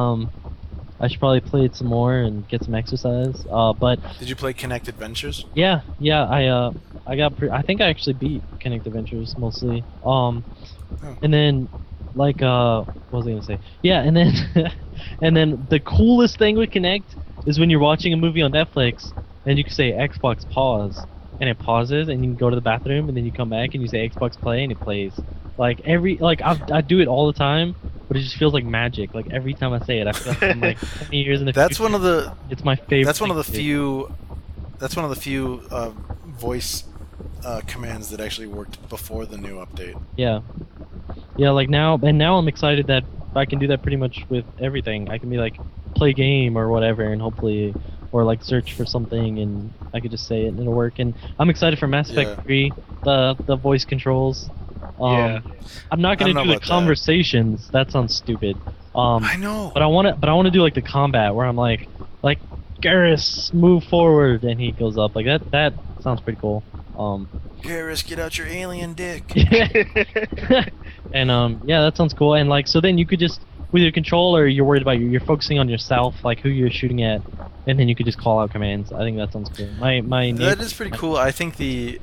I should probably play it some more and get some exercise. But Did you play Kinect Adventures? yeah, I think I actually beat Kinect Adventures mostly. And then like what was I gonna say? Yeah, and then and then the coolest thing with Kinect is when you're watching a movie on Netflix and you can say Xbox pause and it pauses and you can go to the bathroom and then you come back and you say Xbox play and it plays. Like I do it all the time, but it just feels like magic. Like every time I say it, I feel like I'm like 20 years in the That's future. one of the. It's my favorite. That's one of the thing to do. few. That's one of the few voice commands that actually worked before the new update. Yeah. Yeah, like now I'm excited that I can do that pretty much with everything. I can be like play game or whatever and hopefully or like search for something and I could just say it and it'll work. And I'm excited for Mass Effect Yeah. 3, the voice controls. Yeah. I'm not I gonna don't do know the about that. conversations. That sounds stupid. I know. But I want to do like the combat where I'm like Garrus, move forward, and he goes up like that. That sounds pretty cool. Garrus, get out your alien dick. And yeah, that sounds cool. And like so then you could just with your controller you're worried about you're focusing on yourself, like who you're shooting at, and then you could just call out commands. I think that sounds cool. My That neighbor- is pretty cool. I think the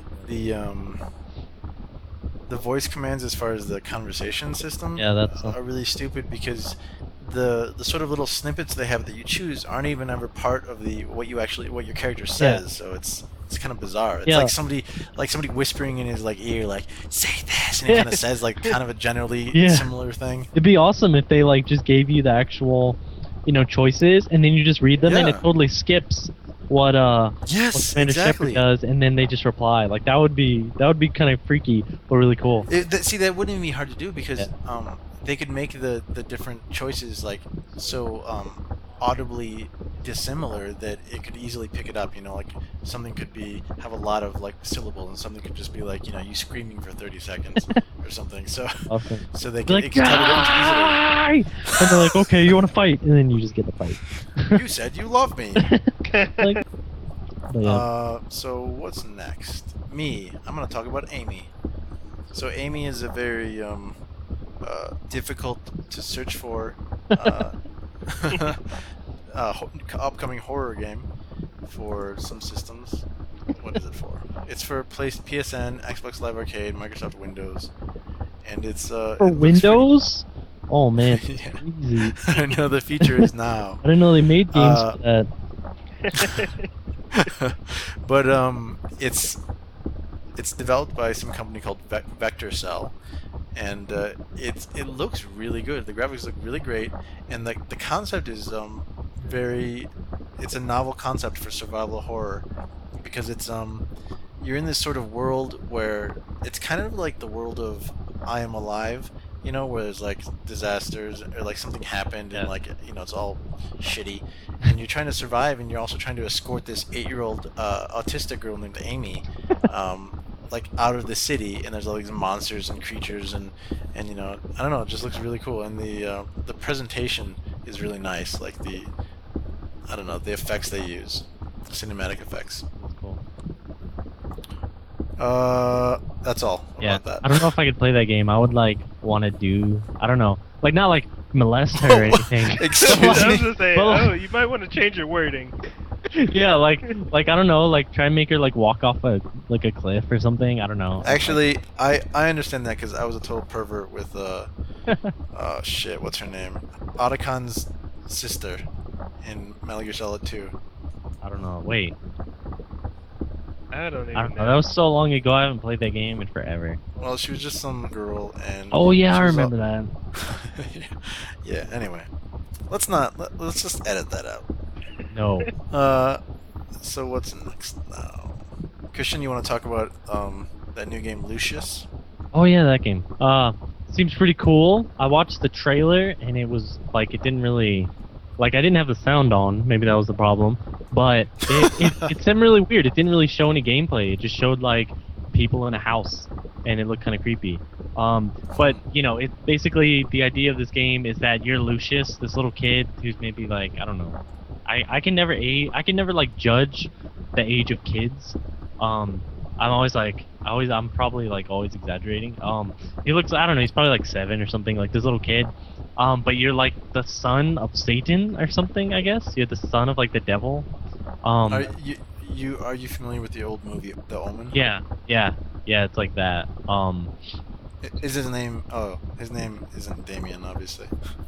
voice commands as far as the conversation system Yeah, that's are really stupid because the sort of little snippets they have that you choose aren't even ever part of what your character says. So it's kind of bizarre. It's Yeah. like somebody whispering in his like ear like say this, and he kind of says like kind of a generally Yeah. similar thing. It'd be awesome if they like just gave you the actual, choices, and then you just read them, and it Yeah. totally skips what Yes, Commander exactly. Shepard does, and then they just reply. Like that would be kind of freaky, but really cool. See, that wouldn't even be hard to do because Yeah. they could make the different choices like so audibly dissimilar that it could easily pick it up. Like something could have a lot of like syllables, and something could just be like you screaming for 30 seconds or something. So Awesome. so they Be can, like, it can tell the difference "Die!" And they're like, okay, you want to fight, and then you just get the fight. easily. You said you love me. Like, but yeah. So what's next? I'm gonna talk about Amy. So Amy is a very difficult to search for upcoming horror game for some systems. What is it for? It's for PSN, Xbox Live Arcade, Microsoft Windows, and it's For it looks Windows? Oh man, pretty- Yeah. easy. I know the feature is now. I didn't know they made games Uh, for that. But it's developed by some company called Vector Cell, and it looks really good. The graphics look really great, and the concept is it's a novel concept for survival horror because it's you're in this sort of world where it's kind of like the world of I Am Alive, where there's like disasters or like something happened and Yeah. like it's all shitty, and you're trying to survive, and you're also trying to escort this 8-year-old autistic girl named Amy, like out of the city, and there's all these monsters and creatures and I don't know, it just looks really cool, and the presentation is really nice, like the effects they use, cinematic effects. That's cool. That's all Yeah, about that. I don't know if I could play that game. I would like want to do. I don't know, like not like molest her or anything. Excuse I was me. gonna say, Well- you might want to change your wording. Yeah, like I don't know, like try and make her like walk off a cliff or something. I don't know. Actually, I understand that because I was a total pervert with shit, what's her name? Otacon's sister in Metal Gear Solid 2. I don't know. Wait. I don't even I don't know. know. That was so long ago. I haven't played that game in forever. Well, she was just some girl, and Oh yeah, she I was remember that. yeah. Anyway, let's just edit that out. No. So what's next now? Christian, you want to talk about that new game Lucius? Oh yeah, that game. Seems pretty cool. I watched the trailer and it was like it didn't really, like I didn't have the sound on. Maybe that was the problem. But it seemed really weird. It didn't really show any gameplay. It just showed like people in a house, and it looked kind of creepy. But you know, it basically the idea of this game is that you're Lucius, this little kid who's maybe like I don't know. I can never like judge the age of kids. I'm probably like always exaggerating. He looks, I don't know, he's probably like 7 or something, like this little kid. But you're like the son of Satan or something, I guess. You're the son of like the devil. Are you familiar with the old movie The Omen? Yeah, it's like that. Is his name? Oh, his name isn't Damien, obviously.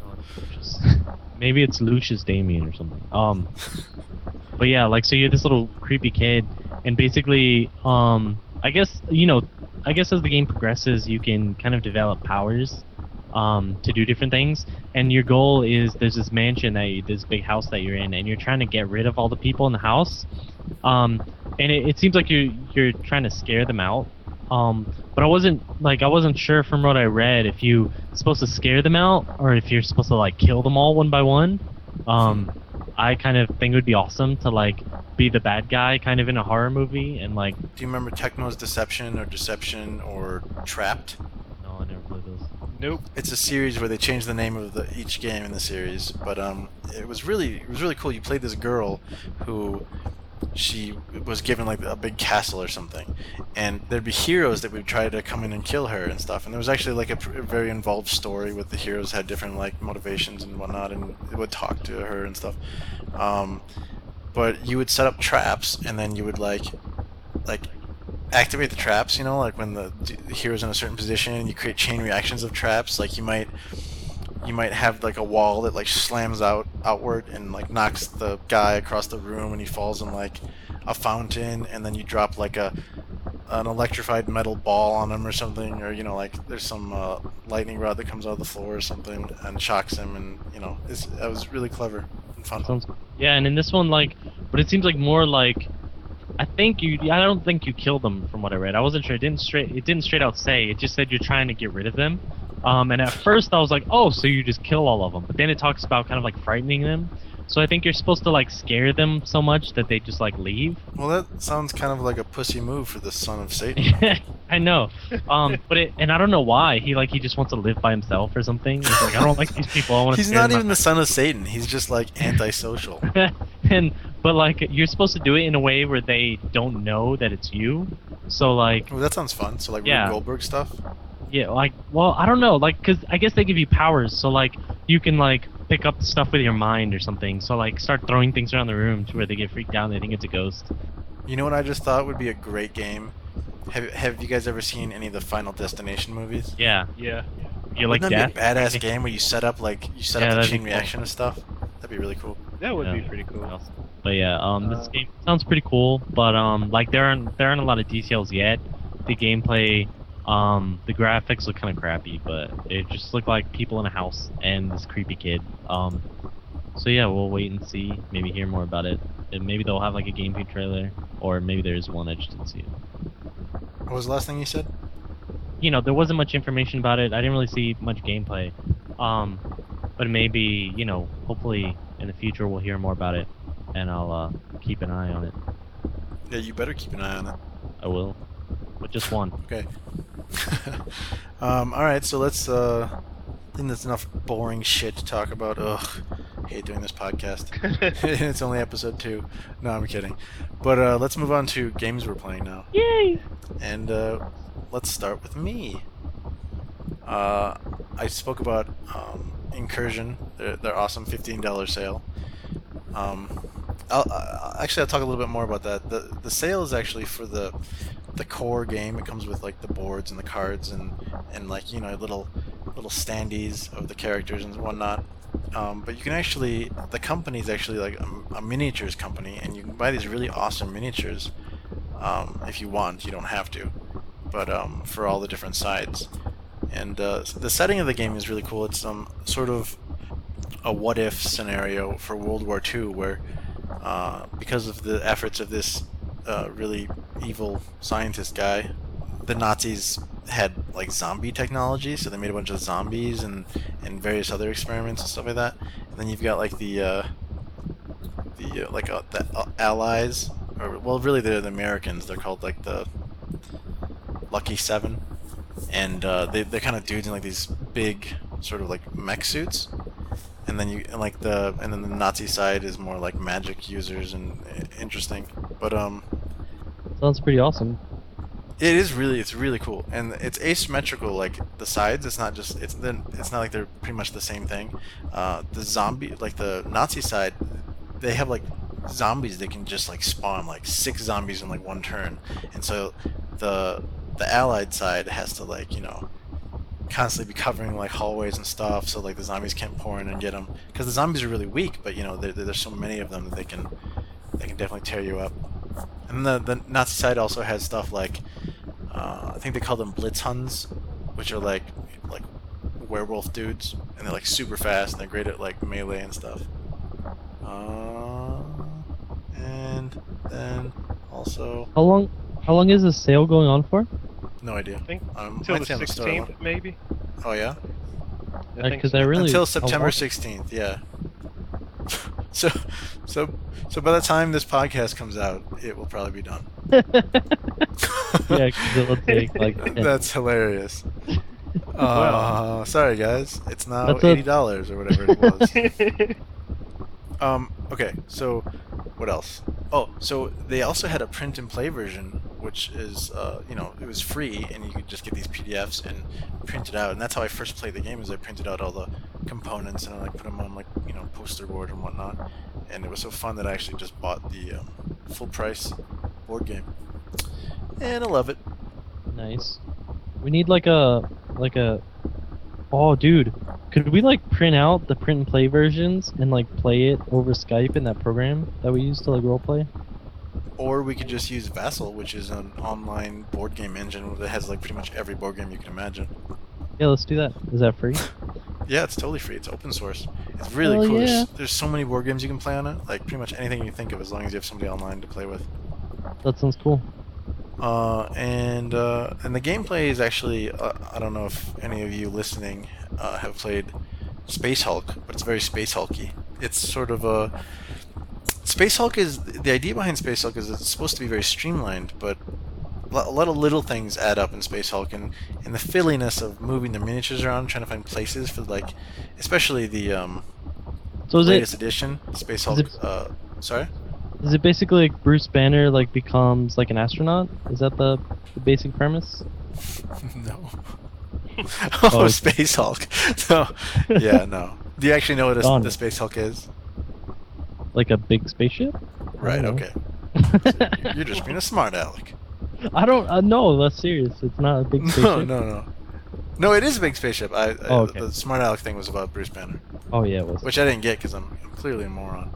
Maybe it's Lucius Damien or something. But yeah, like so you're this little creepy kid, and basically, I guess as the game progresses, you can kind of develop powers, to do different things. And your goal is there's this mansion this big house that you're in, and you're trying to get rid of all the people in the house. And it seems like you're trying to scare them out. But I wasn't sure from what I read if you're supposed to scare them out or if you're supposed to like kill them all one by one. I kind of think it would be awesome to like be the bad guy kind of in a horror movie and like. Do you remember Techno's Deception or Trapped? No, I never played those. Nope. It's a series where they changed the name of each game in the series, but it was really cool. You played this girl who she was given like a big castle or something, and there'd be heroes that would try to come in and kill her and stuff. And there was actually like a very involved story with the heroes had different like motivations and whatnot, and it would talk to her and stuff. But you would set up traps, and then you would like activate the traps. You know, like when the hero's in a certain position, and you create chain reactions of traps. Like you might have like a wall that like slams outward and like knocks the guy across the room and he falls in like a fountain, and then you drop like an electrified metal ball on him or something, or you know like there's some lightning rod that comes out of the floor or something and shocks him, and you know that was really clever and fun. Yeah, and in this one but it seems like more like I don't think you killed them from what I read. I wasn't sure. It didn't straight out say. It just said you're trying to get rid of them. And at first I was like, oh, so you just kill all of them. But then it talks about kind of like frightening them. So I think you're supposed to like scare them so much that they just like leave. Well, that sounds kind of like a pussy move for the son of Satan. I know. And I don't know why. He just wants to live by himself or something. He's like, I don't like these people. I want to He's not even the son of Satan. He's just like antisocial. But like you're supposed to do it in a way where they don't know that it's you. So like. Well, that sounds fun. So like yeah. Rube Goldberg stuff. Yeah, well, I don't know, because I guess they give you powers, so like you can like pick up stuff with your mind or something. So like start throwing things around the room to where they get freaked out and they think it's a ghost. You know what I just thought would be a great game? Have you guys ever seen any of the Final Destination movies? Yeah. You like Wouldn't that that? be a badass game where you set up the chain reaction and stuff? That'd be really cool. That would be pretty cool. But yeah, this game sounds pretty cool, but like there aren't a lot of details yet. The gameplay. The graphics look kind of crappy, but it just looked like people in a house and this creepy kid. So yeah, we'll wait and see. Maybe hear more about it. And maybe they'll have like a gameplay trailer, or maybe there is one. I just didn't see it. What was the last thing you said? You know, there wasn't much information about it. I didn't really see much gameplay. But maybe, you know, hopefully in the future we'll hear more about it, and I'll keep an eye on it. Yeah, you better keep an eye on it. I will, but just one. Okay. Alright, so let's, I think that's enough boring shit to talk about. Ugh, hate doing this podcast. It's only episode 2. No, I'm kidding. But, let's move on to games we're playing now. Yay! And, let's start with me. I spoke about, Incursion, their awesome $15 sale. I'll talk a little bit more about that. The sale is actually for the core game. It comes with like the boards and the cards and like, you know, little standees of the characters and whatnot. But you can actually, the company's actually like a miniatures company, and you can buy these really awesome miniatures if you want. You don't have to, but for all the different sides. And the setting of the game is really cool. It's sort of a what-if scenario for World War II, where because of the efforts of this really evil scientist guy, the Nazis had like zombie technology, so they made a bunch of zombies and various other experiments and stuff like that. And then you've got like the Allies, or well, really they're the Americans. They're called like the Lucky Seven, and they're kind of dudes in like these big sort of like mech suits. And then and then the Nazi side is more like magic users and interesting. But Sounds pretty awesome. it's really cool, and it's asymmetrical. Like the sides, it's not like they're pretty much the same thing. The Nazi side, they have like zombies that can just like spawn like 6 zombies in like one turn, and so the Allied side has to like constantly be covering like hallways and stuff, so like the zombies can't pour in and get them, because the zombies are really weak, but there's so many of them that they can definitely tear you up. And the Nazi side also has stuff like I think they call them Blitzhunds, which are like werewolf dudes, and they're like super fast and they're great at like melee and stuff. And then also, How long is this sale going on for? no idea. I think Until until the 16th, maybe. Oh yeah, Because I really until I September want- 16th. Yeah. So by the time this podcast comes out, it will probably be done. Yeah, 'cause it'll take like 10. That's hilarious. Wow. Sorry guys, it's now That's $80 or whatever it was. Okay, so what else? Oh, so they also had a print and play version, which is it was free, and you could just get these PDFs and print it out. And that's how I first played the game. Is I printed out all the components and I put them on poster board and whatnot. And it was so fun that I actually just bought the full price board game, and I love it. Nice. We need like a oh dude, could we like print out the print and play versions and like play it over Skype in that program that we use to like roleplay? Or we could just use Vassal, which is an online board game engine that has like pretty much every board game you can imagine. Yeah, let's do that. Is that free? Yeah, it's totally free. It's open source. It's really Hell cool. yeah. There's so many board games you can play on it. Like pretty much anything you think of, as long as you have somebody online to play with. That sounds cool. And the gameplay is actually I don't know if any of you listening have played Space Hulk, but it's very Space Hulky. It's sort of a Space Hulk is the idea behind Space Hulk is it's supposed to be very streamlined, but a lot of little things add up in Space Hulk, and the fiddliness of moving the miniatures around, trying to find places for especially the So is latest it edition, Space is Hulk. it- Sorry. is it basically like Bruce Banner like becomes like an astronaut? Is that the basic premise? No. Oh, Oh, okay. Space Hulk. No. Yeah, no. Do you actually know what Gone. the Space Hulk is? Like a big spaceship? Right. don't Okay. know. You're just being a smart aleck. I don't. No, that's serious. It's not a big spaceship. No. No, it is a big spaceship. Oh, okay. The smart aleck thing was about Bruce Banner, Oh yeah, it was. which I didn't get because I'm clearly a moron.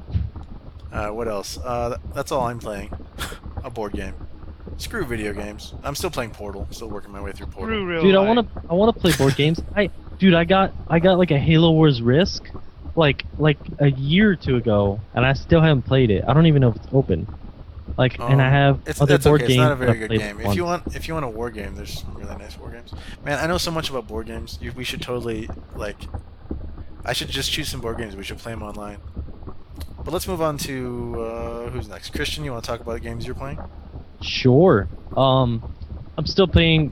What else? That's all I'm playing. A board game. Screw video games. I'm still playing Portal. Still working my way through Portal. Through real Dude, I life. wanna play board games. I got like a Halo Wars Risk, like a year or two ago, and I still haven't played it. I don't even know if it's open. And I have It's other board okay. games. It's not a that very I've good played game. once. If you want a war game, there's some really nice war games. Man, I know so much about board games. We should totally I should just choose some board games. We should play them online. But let's move on to who's next. Christian, you want to talk about the games you're playing? Sure. I'm still playing.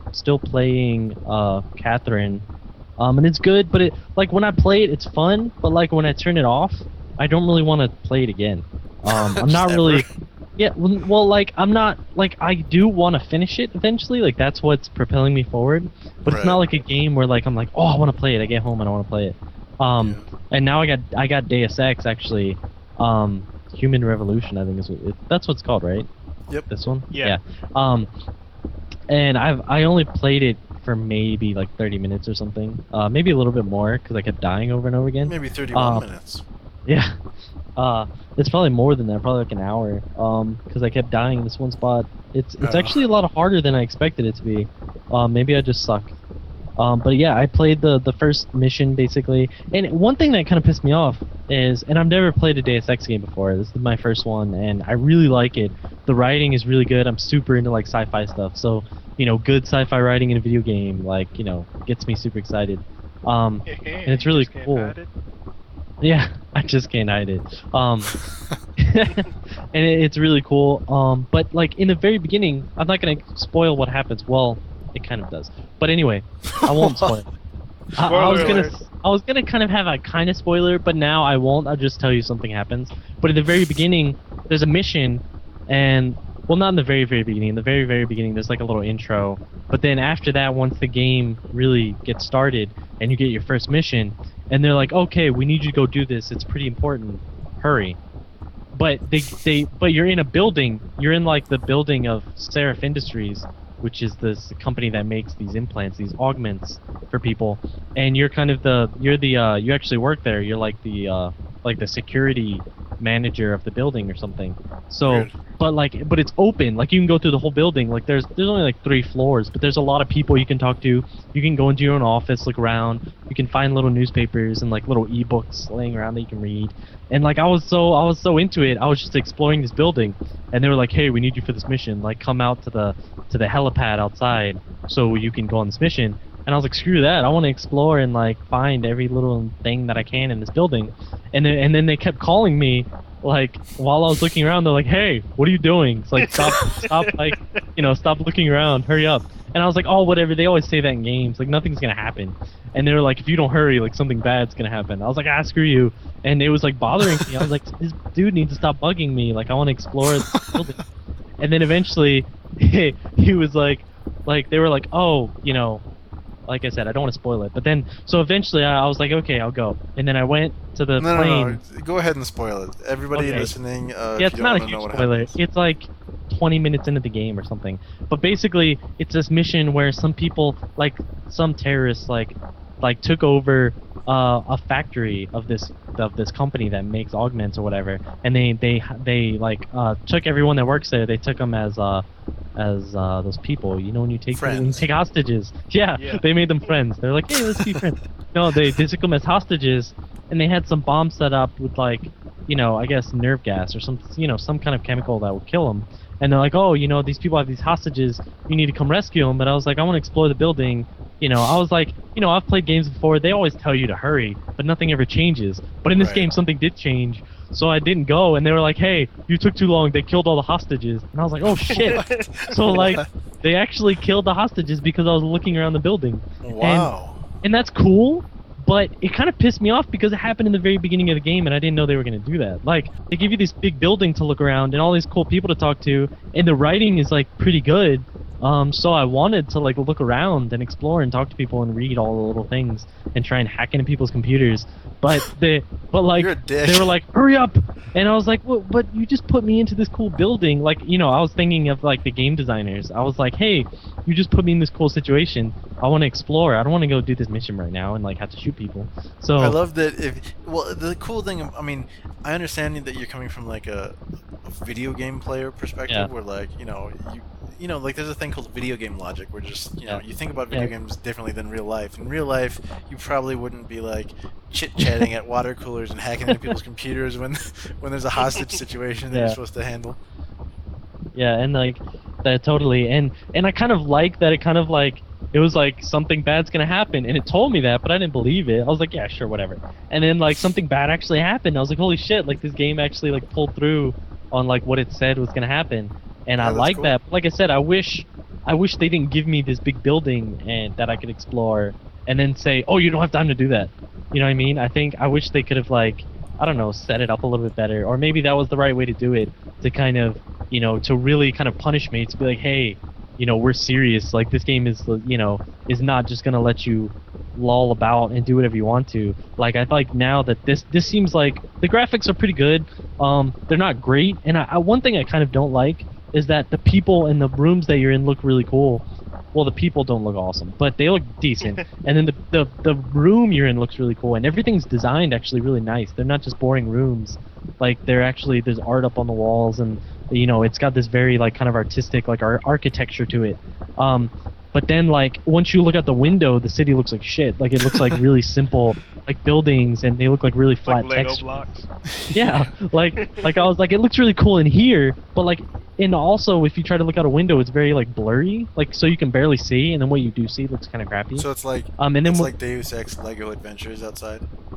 Catherine. And it's good, but when I play it, it's fun. But when I turn it off, I don't really want to play it again. I'm Just not ever. really. Yeah. Well, I'm not I do want to finish it eventually. That's what's propelling me forward. But it's Right. not like a game where I'm like, oh, I want to play it. I get home and I want to play it. Yeah. And now I got Deus Ex actually. Human Revolution, I think that's what it's called, right? Yep. This one. Yeah. And I only played it for maybe 30 minutes or something. Maybe a little bit more because I kept dying over and over again. Maybe 31 Uh, minutes. Yeah. It's probably more than that, probably like an hour. Because I kept dying in this one spot. It's Oh. actually a lot harder than I expected it to be. Maybe I just suck. But yeah, I played the first mission basically, and one thing that kind of pissed me off is, and I've never played a Deus Ex game before. This is my first one, and I really like it. The writing is really good. I'm super into like sci-fi stuff, so good sci-fi writing in a video game like gets me super excited. And it's really cool. Yeah, I just can't hide it. And it's really cool. But like in the very beginning, I'm not gonna spoil what happens. Well, it kind of does. But anyway, I won't spoil. I was gonna kind of have a kind of spoiler, but now I won't. I'll just tell you something happens. But at the very beginning, there's a mission, and well, not in the very beginning. In the very beginning, there's like a little intro. But then after that, once the game really gets started and you get your first mission, and they're like, okay, we need you to go do this. It's pretty important. Hurry. But but you're in a building. You're in like the building of Seraph Industries, which is this company that makes these implants, these augments for people. And you're kind of you actually work there. You're like the security manager of the building or something. So, Weird. but it's open. Like you can go through the whole building. Like there's only like 3 floors, but there's a lot of people you can talk to. You can go into your own office, look around. You can find little newspapers and like little ebooks laying around that you can read. And like I was so into it. I was just exploring this building, and they were like, "Hey, we need you for this mission. Like come out to the helipad outside so you can go on this mission." And I was like, screw that, I want to explore and like find every little thing that I can in this building. And then they kept calling me like while I was looking around. They're like, hey, what are you doing? It's like stop like stop looking around, hurry up. And I was like, oh, whatever, they always say that in games, like nothing's gonna happen. And they were like, if you don't hurry, like something bad's gonna happen. I was like, screw you. And it was like bothering me. I was like, this dude needs to stop bugging me, like I want to explore this building. And then eventually he was like they were like, oh, like I said, I don't want to spoil it. But then, so eventually I was like, okay, I'll go. And then I went to the plane. No. Go ahead and spoil it. Everybody Okay. listening, Yeah, if it's you not a don't know huge what spoiler. happens. It's like 20 minutes into the game or something. But basically, it's this mission where some people, like some terrorists, like took over a factory of this company that makes augments or whatever, and they took everyone that works there. They took them as those people, when you take hostages. Yeah, they made them friends. They're like, hey, let's be friends. No, they took them as hostages, and they had some bomb set up with like, I guess nerve gas or some kind of chemical that would kill them. And they're like, oh, these people have these hostages. You need to come rescue them. But I was like, I want to explore the building. I was like, I've played games before. They always tell you to hurry, but nothing ever changes. But in this Right. game, something did change. So I didn't go, and they were like, hey, you took too long. They killed all the hostages. And I was like, oh, shit. What? So, like, What? they actually killed the hostages because I was looking around the building. Wow. And that's cool, but it kind of pissed me off because it happened in the very beginning of the game, and I didn't know they were going to do that. Like, they give you this big building to look around and all these cool people to talk to, and the writing is, like, pretty good. So I wanted to, like, look around and explore and talk to people and read all the little things and try and hack into people's computers. But You're a dick. they were like, hurry up! And I was like, well, but you just put me into this cool building. Like, I was thinking of, like, the game designers. I was like, hey, you just put me in this cool situation. I want to explore. I don't want to go do this mission right now and, like, have to shoot people. So I love that. The cool thing, I mean, I understand that you're coming from like a video game player perspective, Yeah. where like like there's a thing called video game logic, where just Yeah. you think about video Yeah. games differently than real life. In real life, you probably wouldn't be like chit chatting at water coolers and hacking into people's computers when there's a hostage situation that Yeah. you're supposed to handle. Yeah, and like that totally, and I kind of like that. It kind of like it was like something bad's gonna happen, and it told me that, but I didn't believe it. I was like, yeah, sure, whatever. And then like something bad actually happened. I was like, holy shit! Like this game actually like pulled through on like what it said was gonna happen, and Yeah, I that's like cool. that. But like I said, I wish they didn't give me this big building and that I could explore, and then say, oh, you don't have time to do that. You know what I mean? I wish they could have like, I don't know, set it up a little bit better, or maybe that was the right way to do it, to kind of, to really kind of punish me, to be like, hey, we're serious. Like this game is, is not just gonna let you loll about and do whatever you want to. Like I like now that this seems like the graphics are pretty good. They're not great, and one thing I kind of don't like is that the people in the rooms that you're in look really cool. well, the people don't look awesome, but they look decent. And then the room you're in looks really cool, and everything's designed actually really nice. They're not just boring rooms. Like they're actually, there's art up on the walls, and you know, it's got this very like kind of artistic like architecture to it. But then like once you look out the window, the city looks like shit. Like it looks like really simple like buildings, and they look like really flat like Lego texture. blocks. Yeah, like I was like, it looks really cool in here, but like, and also if you try to look out a window, it's very like blurry, like so you can barely see, and then what you do see looks kind of crappy. So it's like and then it's like Deus Ex Lego Adventures outside.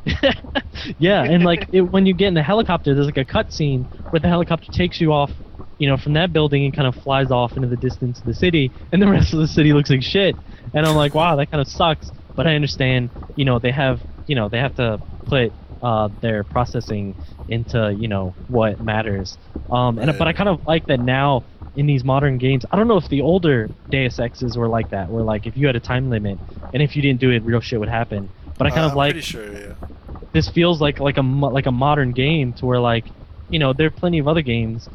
yeah, and like when you get in the helicopter, there's like a cutscene where the helicopter takes you off, you know, from that building and kind of flies off into the distance of the city, and the rest of the city looks like shit. And I'm like, wow, that kind of sucks. But I understand, you know, they have to put their processing into, you know, what matters. But I kind of like that now in these modern games. I don't know if the older Deus Exes were like that, where like if you had a time limit and if you didn't do it, real shit would happen. But I kind of I'm like. Pretty sure, yeah. This feels like a modern game, to where like, you know, there are plenty of other games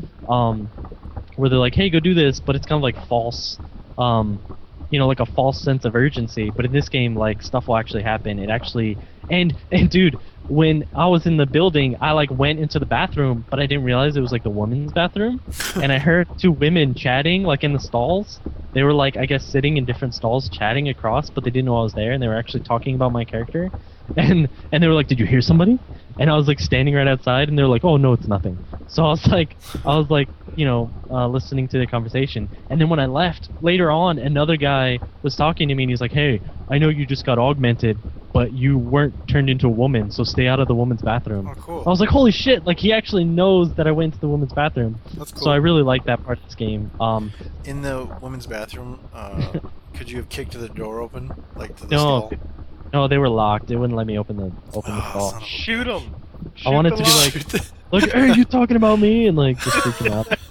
where they're like, hey, go do this, but it's kind of like false, you know, like a false sense of urgency. But in this game, like, stuff will actually happen. It actually, and dude, when I was in the building, I like went into the bathroom, but I didn't realize it was like the women's bathroom, and I heard two women chatting like in the stalls. They were like, I guess, sitting in different stalls chatting across, but they didn't know I was there, and they were actually talking about my character. And they were like, did you hear somebody? And I was like standing right outside, and they were like, oh no, it's nothing. So I was like, you know, listening to the conversation. And then when I left later on, another guy was talking to me, and he's like, hey, I know you just got augmented, but you weren't turned into a woman, so stay out of the woman's bathroom. Oh, cool. I was like, holy shit, like he actually knows that I went to the women's bathroom. That's cool. So I really like that part of this game. In the women's bathroom, could you have kicked the door open, like to the No. stall? No, they were locked. They wouldn't let me open the Oh, stall. son of a Shoot bitch. him. I wanted to be like, Shoot the- like, hey, you talking about me? And like just freak him out.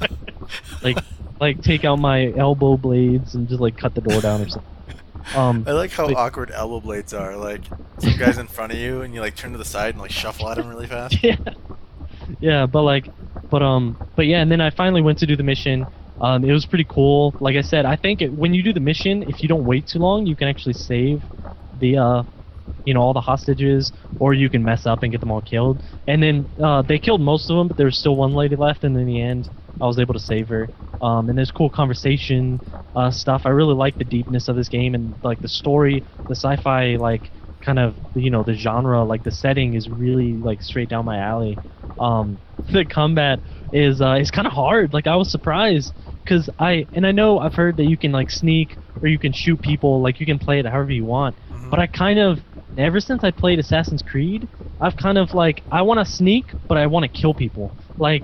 Like take out my elbow blades and just like cut the door down or something. I like how but- awkward elbow blades are. Like some guy's in front of you, and you like turn to the side and like shuffle at him really fast. Yeah, but yeah, and then I finally went to do the mission. It was pretty cool. Like I said, I think when you do the mission, if you don't wait too long, you can actually save the you know, all the hostages, or you can mess up and get them all killed. And then they killed most of them, but there was still one lady left, and in the end, I was able to save her. And there's cool conversation stuff. I really like the deepness of this game, and like the story, the sci-fi, like kind of, you know, the genre, like the setting is really like straight down my alley. The combat is kind of hard. Like I was surprised, because I know I've heard that you can like sneak or you can shoot people, like you can play it however you want. But I kind of, ever since I played Assassin's Creed, I've kind of like, I want to sneak, but I want to kill people. Like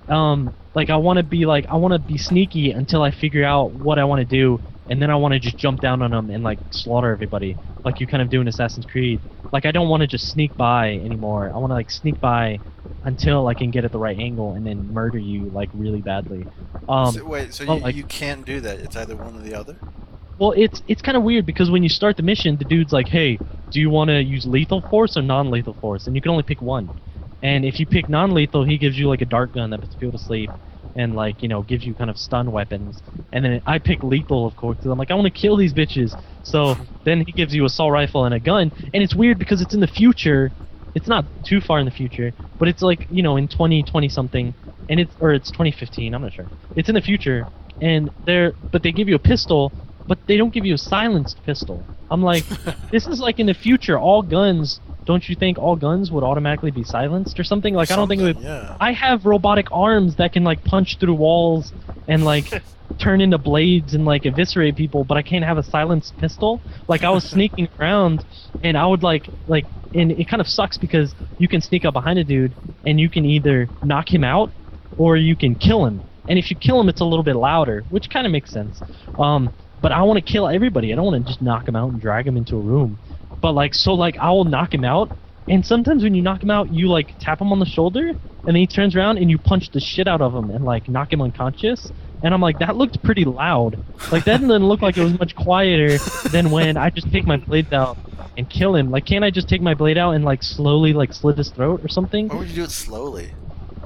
I want to be sneaky until I figure out what I want to do, and then I want to just jump down on them and like slaughter everybody, like you kind of do in Assassin's Creed. Like I don't want to just sneak by anymore. I want to like sneak by until I can get at the right angle and then murder you like really badly. So you can't do that. It's either one or the other. Well, it's kind of weird, because when you start the mission, the dude's like, hey, do you want to use lethal force or non-lethal force? And you can only pick one. And if you pick non-lethal, he gives you like a dart gun that puts people to sleep, and like, you know, gives you kind of stun weapons. And then I pick lethal, of course, because I'm like, I want to kill these bitches. So then he gives you assault rifle and a gun. And it's weird because it's in the future. It's not too far in the future, but it's like, you know, in 2020 something, and it's 2015, I'm not sure. It's in the future, and but they give you a pistol, but they don't give you a silenced pistol. I'm like, this is like in the future, all guns, don't you think all guns would automatically be silenced or something? Like, I don't think it would. Yeah. I have robotic arms that can like punch through walls and like turn into blades and like eviscerate people, but I can't have a silenced pistol. Like I was sneaking around, and I would like, and it kind of sucks because you can sneak up behind a dude and you can either knock him out or you can kill him. And if you kill him, it's a little bit louder, which kind of makes sense. But I want to kill everybody. I don't want to just knock him out and drag him into a room. But like, so like, I will knock him out, and sometimes when you knock him out, you like tap him on the shoulder, and then he turns around and you punch the shit out of him and like knock him unconscious. And I'm like, that looked pretty loud. Like that didn't look like it was much quieter than when I just take my blades out and kill him. Like, can't I just take my blade out and like slowly like slit his throat or something? Why would you do it slowly?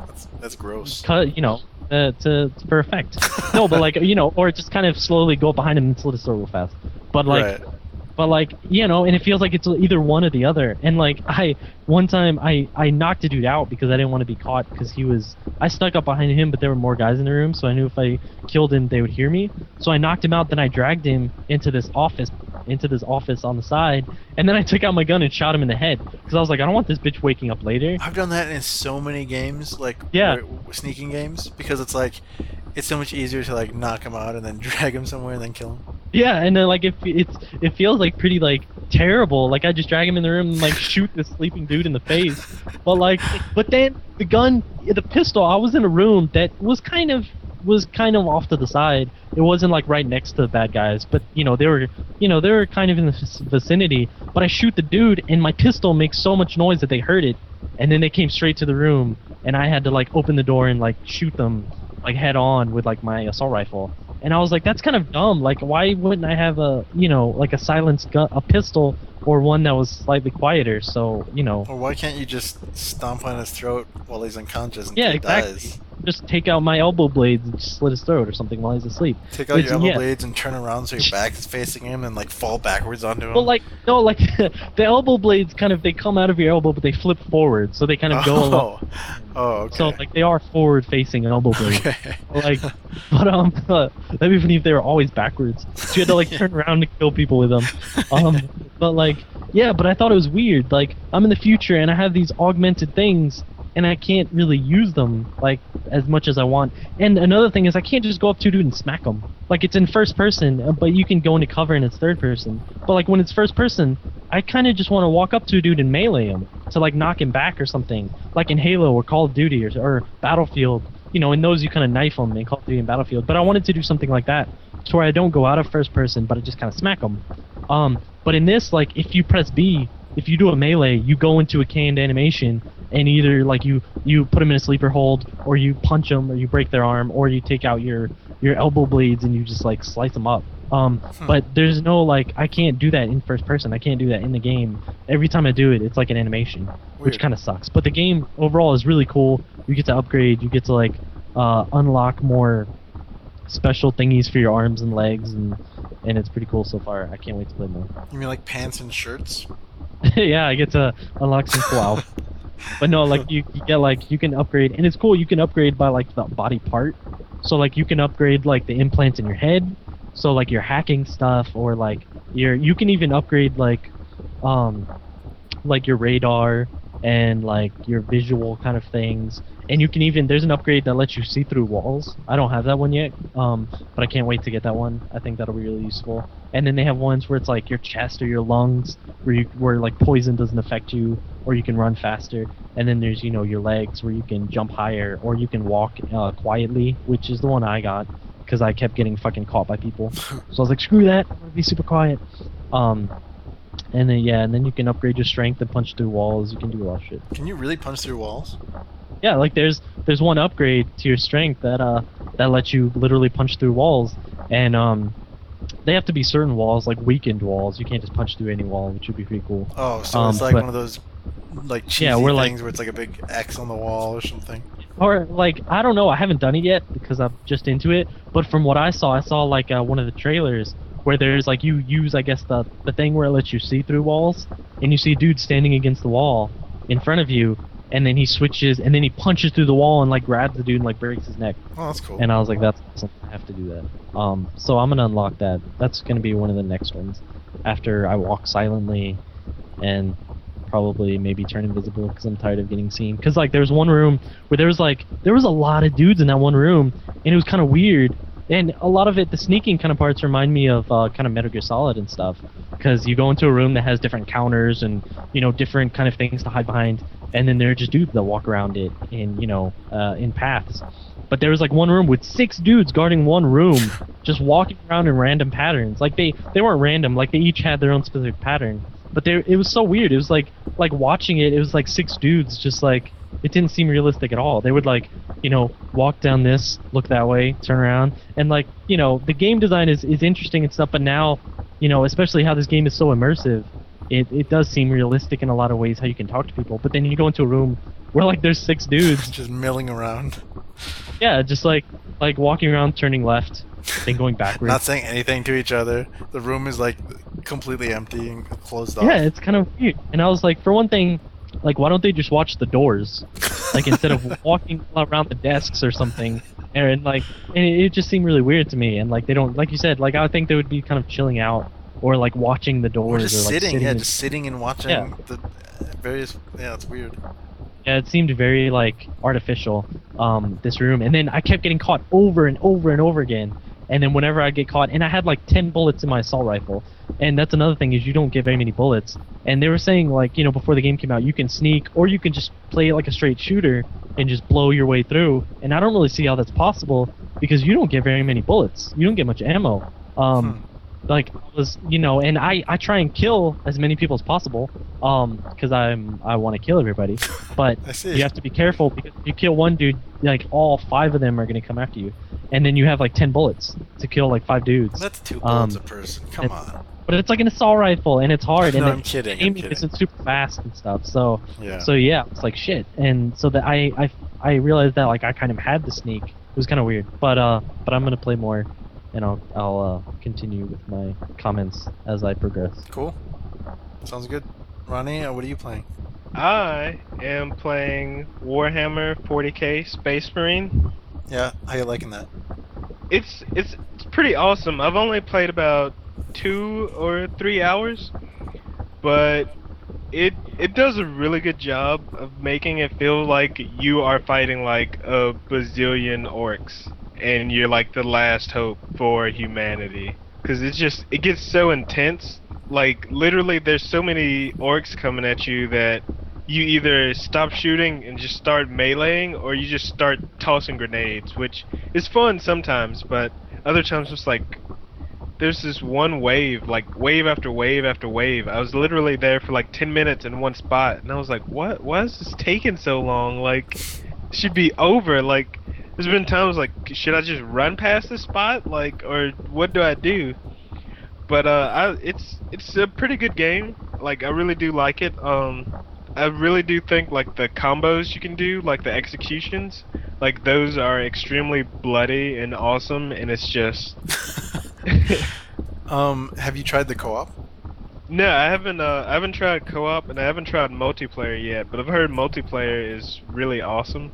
That's gross. You know, for effect. No, but like, you know, or just kind of slowly go behind him and slit his throat real fast. But like, Right. but like, you know, and it feels like it's either one or the other. And like, one time I knocked a dude out because I didn't want to be caught because I snuck up behind him, but there were more guys in the room, so I knew if I killed him, they would hear me. So I knocked him out, then I dragged him into this office on the side, and then I took out my gun and shot him in the head because I was like, I don't want this bitch waking up later. I've done that in so many games, like Yeah. sneaking games, because it's like it's so much easier to like knock him out and then drag him somewhere and then kill him. Yeah, and then like it feels like pretty like terrible. Like I just drag him in the room and like shoot this sleeping dude in the face. But then the pistol, I was in a room that was kind of off to the side. It wasn't like right next to the bad guys, but they were kind of in the vicinity. But I shoot the dude, and my pistol makes so much noise that they heard it, and then they came straight to the room, and I had to like open the door and like shoot them like head on with like my assault rifle. And I was like, that's kind of dumb. Like, why wouldn't I have like a silenced gun, a pistol, or one that was slightly quieter? So, Or why can't you just stomp on his throat while he's unconscious until yeah, he exactly. dies? Just take out my elbow blades and just slit his throat or something while he's asleep. Take out your elbow Yeah. blades and turn around so your back is facing him and like fall backwards onto him. Well, like the elbow blades they come out of your elbow, but they flip forward, so they kind of go along. Oh, okay. So like they are forward-facing elbow blades. Okay. That'd be funny if they were always backwards. So you had to like turn around to kill people with them. But I thought it was weird. Like I'm in the future and I have these augmented things, and I can't really use them like as much as I want. And another thing is I can't just go up to a dude and smack him. Like it's in first person, but you can go into cover and it's third person. But like when it's first person, I kind of just want to walk up to a dude and melee him to like knock him back or something. Like in Halo or Call of Duty or Battlefield, in those you kind of knife them in Call of Duty and Battlefield. But I wanted to do something like that, to where I don't go out of first person, but I just kind of smack them. But in this, like if you press B, if you do a melee, you go into a canned animation, and either like you put them in a sleeper hold, or you punch them, or you break their arm, or you take out your elbow blades and you just like slice them up. But there's no like I can't do that in first person. I can't do that in the game. Every time I do it, it's like an animation, which Weird. kind of sucks. But the game overall is really cool. You get to upgrade. You get to like unlock more special thingies for your arms and legs, and it's pretty cool so far. I can't wait to play more. You mean like pants and shirts? Yeah, I get to unlock some cool outfits. But no, like you get like you can upgrade, and it's cool. You can upgrade by like the body part. So like you can upgrade like the implants in your head. So like your hacking stuff, or like you can even upgrade like your radar and like your visual kind of things. And you can even there's an upgrade that lets you see through walls. I don't have that one yet, but I can't wait to get that one. I think that'll be really useful. And then they have ones where it's like your chest or your lungs, where like poison doesn't affect you, or you can run faster. And then there's your legs, where you can jump higher, or you can walk quietly, which is the one I got because I kept getting fucking caught by people. So I was like, screw that, I'm gonna be super quiet. And then you can upgrade your strength and punch through walls. You can do a lot of shit. Can you really punch through walls? Yeah, like there's one upgrade to your strength that lets you literally punch through walls, and they have to be certain walls, like weakened walls. You can't just punch through any wall, which would be pretty cool. Oh, so it's like one of those like cheesy where, things like- where it's like a big X on the wall or something. Or like I don't know, I haven't done it yet because I'm just into it. But from what I saw like one of the trailers where there's like you use I guess the thing where it lets you see through walls, and you see a dude standing against the wall in front of you, and then he switches and then he punches through the wall and like grabs the dude and like breaks his neck. Oh, that's cool. And I was like, that's awesome. I have to do that. So I'm gonna unlock that. That's gonna be one of the next ones after I walk silently and probably maybe turn invisible because I'm tired of getting seen. Because like there was one room where there was a lot of dudes in that one room, and it was kind of weird. And a lot of it, the sneaking kind of parts remind me of kind of Metal Gear Solid and stuff. Because you go into a room that has different counters and different kind of things to hide behind, and then there are just dudes that walk around it in paths. But there was like one room with 6 dudes guarding one room, just walking around in random patterns. Like they weren't random, like they each had their own specific pattern. But it was so weird. It was like watching it. It was like 6 dudes, just like it didn't seem realistic at all. They would like walk down this, look that way, turn around, and like the game design is interesting and stuff. But now especially how this game is so immersive, it does seem realistic in a lot of ways how you can talk to people. But then you go into a room where like there's 6 dudes. Just milling around. Yeah, just like walking around, turning left, then going backwards. Not saying anything to each other. The room is like completely empty and closed off. Yeah, it's kind of weird. And I was like, for one thing, like, why don't they just watch the doors? Like, instead of walking around the desks or something. And like, and it just seemed really weird to me. And like, they don't, like you said, like, I think they would be kind of chilling out or like watching the doors Or just like, sitting, in- just sitting and watching Yeah. the various. Yeah, it's weird. Yeah, it seemed very like artificial, this room. And then I kept getting caught over and over and over again. And then whenever I get caught, and I had like 10 bullets in my assault rifle. And that's another thing, is you don't get very many bullets. And they were saying, like, you know, before the game came out, you can sneak, or you can just play it like a straight shooter and just blow your way through. And I don't really see how that's possible, because you don't get very many bullets. You don't get much ammo. Like, was, you know, and I try and kill as many people as possible, because I want to kill everybody. But I see. you have to be careful, because if you kill one dude, like, all 5 of them are going to come after you. And then you have like 10 bullets to kill like 5 dudes. That's 2 bullets a person. Come on. But it's like an assault rifle, and it's hard, No, and I'm kidding, I'm aiming kidding. isn't super fast and stuff. So Yeah. so yeah, it's like shit. And so that I realized that like I kind of had the sneak. It was kind of weird. But I'm gonna play more, and I'll continue with my comments as I progress. Cool. Sounds good. Ronnie, what are you playing? I am playing Warhammer 40k Space Marine. Yeah, how you liking that? It's pretty awesome. I've only played about 2 or 3 hours, but it does a really good job of making it feel like you are fighting like a bazillion orcs, and you're like the last hope for humanity. Because it gets so intense. Like, literally, there's so many orcs coming at you that you either stop shooting and just start meleeing, or you just start tossing grenades, which is fun sometimes, but other times it's like, there's this one wave, like wave after wave after wave. I was literally there for like 10 minutes in one spot, and I was like, what? Why is this taking so long? Like, it should be over. Like, there's been times like, should I just run past this spot? Like, or what do I do? But it's a pretty good game. Like, I really do like it. I really do think like the combos you can do, like the executions, like those are extremely bloody and awesome, and it's just Have you tried the co-op? No, I haven't tried co-op, and I haven't tried multiplayer yet, but I've heard multiplayer is really awesome.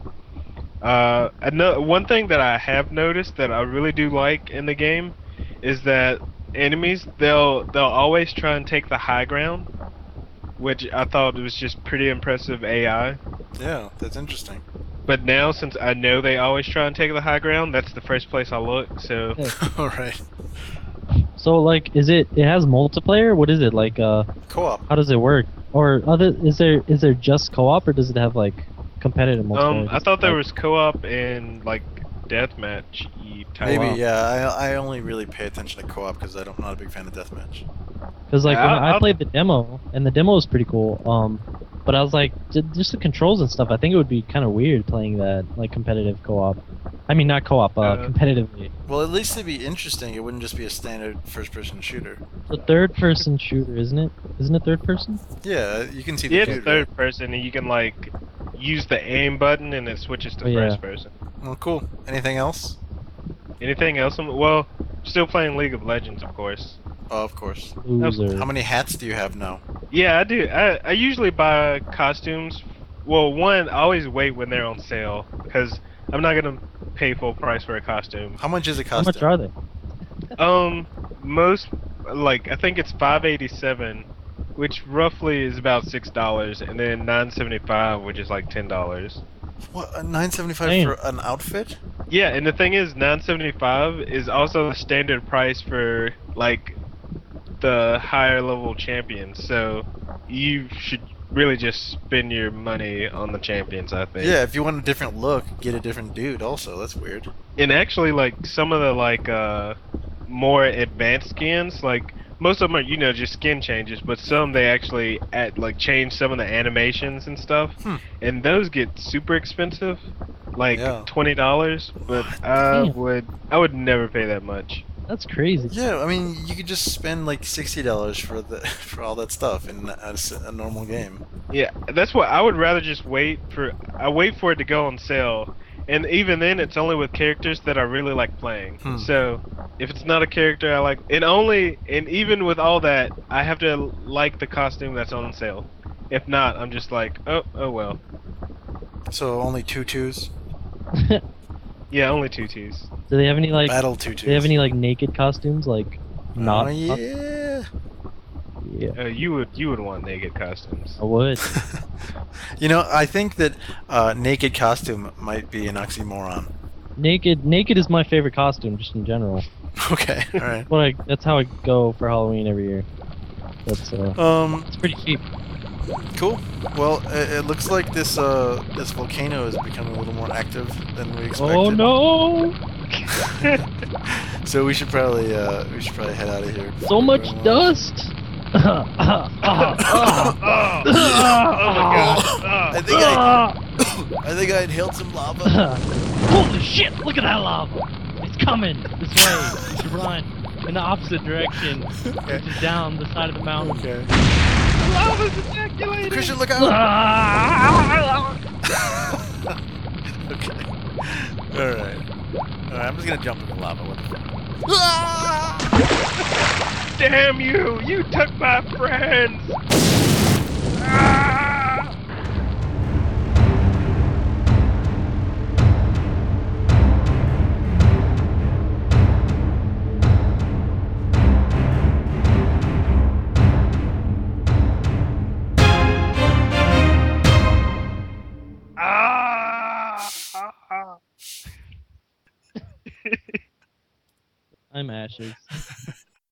I know one thing that I have noticed that I really do like in the game is that enemies, they'll always try and take the high ground, which I thought was just pretty impressive AI. Yeah, that's interesting. But now, since I know they always try and take the high ground, that's the first place I look, so... Yeah. Alright. So like, it has multiplayer? What is it like? Co-op. How does it work? Or is there just co-op, or does it have like competitive multiplayer? I thought there was co-op and, like, deathmatch type. Maybe, wow. yeah. I only really pay attention to co-op because I'm not a big fan of deathmatch. Because like Yeah, when I I'll- played the demo, and the demo was pretty cool. But I was like, just the controls and stuff. I think it would be kind of weird playing that like competitive co-op. I mean, not co-op, competitively. Well, at least it'd be interesting. It wouldn't just be a standard first-person shooter. The third-person shooter, isn't it? Isn't it third person? Yeah, you can see the Yeah, dude, it's third person, and you can, like, use the aim button, and it switches to Oh, yeah. first person. right? Well, cool. Anything else? Anything else? Well, still playing League of Legends, of course. Oh, of course. Loser. How many hats do you have now? Yeah, I do. I usually buy costumes. Well, one, I always wait when they're on sale, because I'm not gonna pay full price for a costume. How much is a How costume? much are they? Most, like, I think it's $5.87, which roughly is about $6, and then $9.75, which is like $10. What? $9.75 Damn. for an outfit? Yeah, and the thing is, $9.75 is also the standard price for, like, the higher level champions. So you should really just spend your money on the champions, I think. Yeah, if you want a different look, get a different dude also. That's weird. And actually, like, some of the, like, more advanced skins, like, most of them are, you know, just skin changes, but some they actually change some of the animations and stuff, and those get super expensive, like Yeah. $20. But Damn. I would never pay that much. That's crazy. Yeah, I mean, you could just spend like $60 for for all that stuff in a normal game. Yeah, that's what I would rather just wait for. I wait for it to go on sale, and even then, it's only with characters that I really like playing. So if it's not a character I like, and even with all that, I have to like the costume that's on sale. If not, I'm just like, oh well. So only tutus? Yeah, only tutus. Do they have any like? Battle tutus. Do they have any like naked costumes like? Not. Oh, yeah. Yeah. You would want naked costumes. I would. You know, I think that naked costume might be an oxymoron. Naked is my favorite costume, just in general. Okay, all right. That's how I go for Halloween every year. That's it's pretty cheap. Cool. Well, it looks like this this volcano is becoming a little more active than we expected. Oh no! So we should probably head out of here. So much dust. Oh my god! I think I inhaled some lava. Holy shit! Look at that lava! It's coming this way. We should run in the opposite direction, which is down the side of the mountain. Okay. Lava's ejaculating! Christian, look out! Okay. All right. I'm just gonna jump in the lava. What the fuck? Damn you! You took my friends! I'm ashes.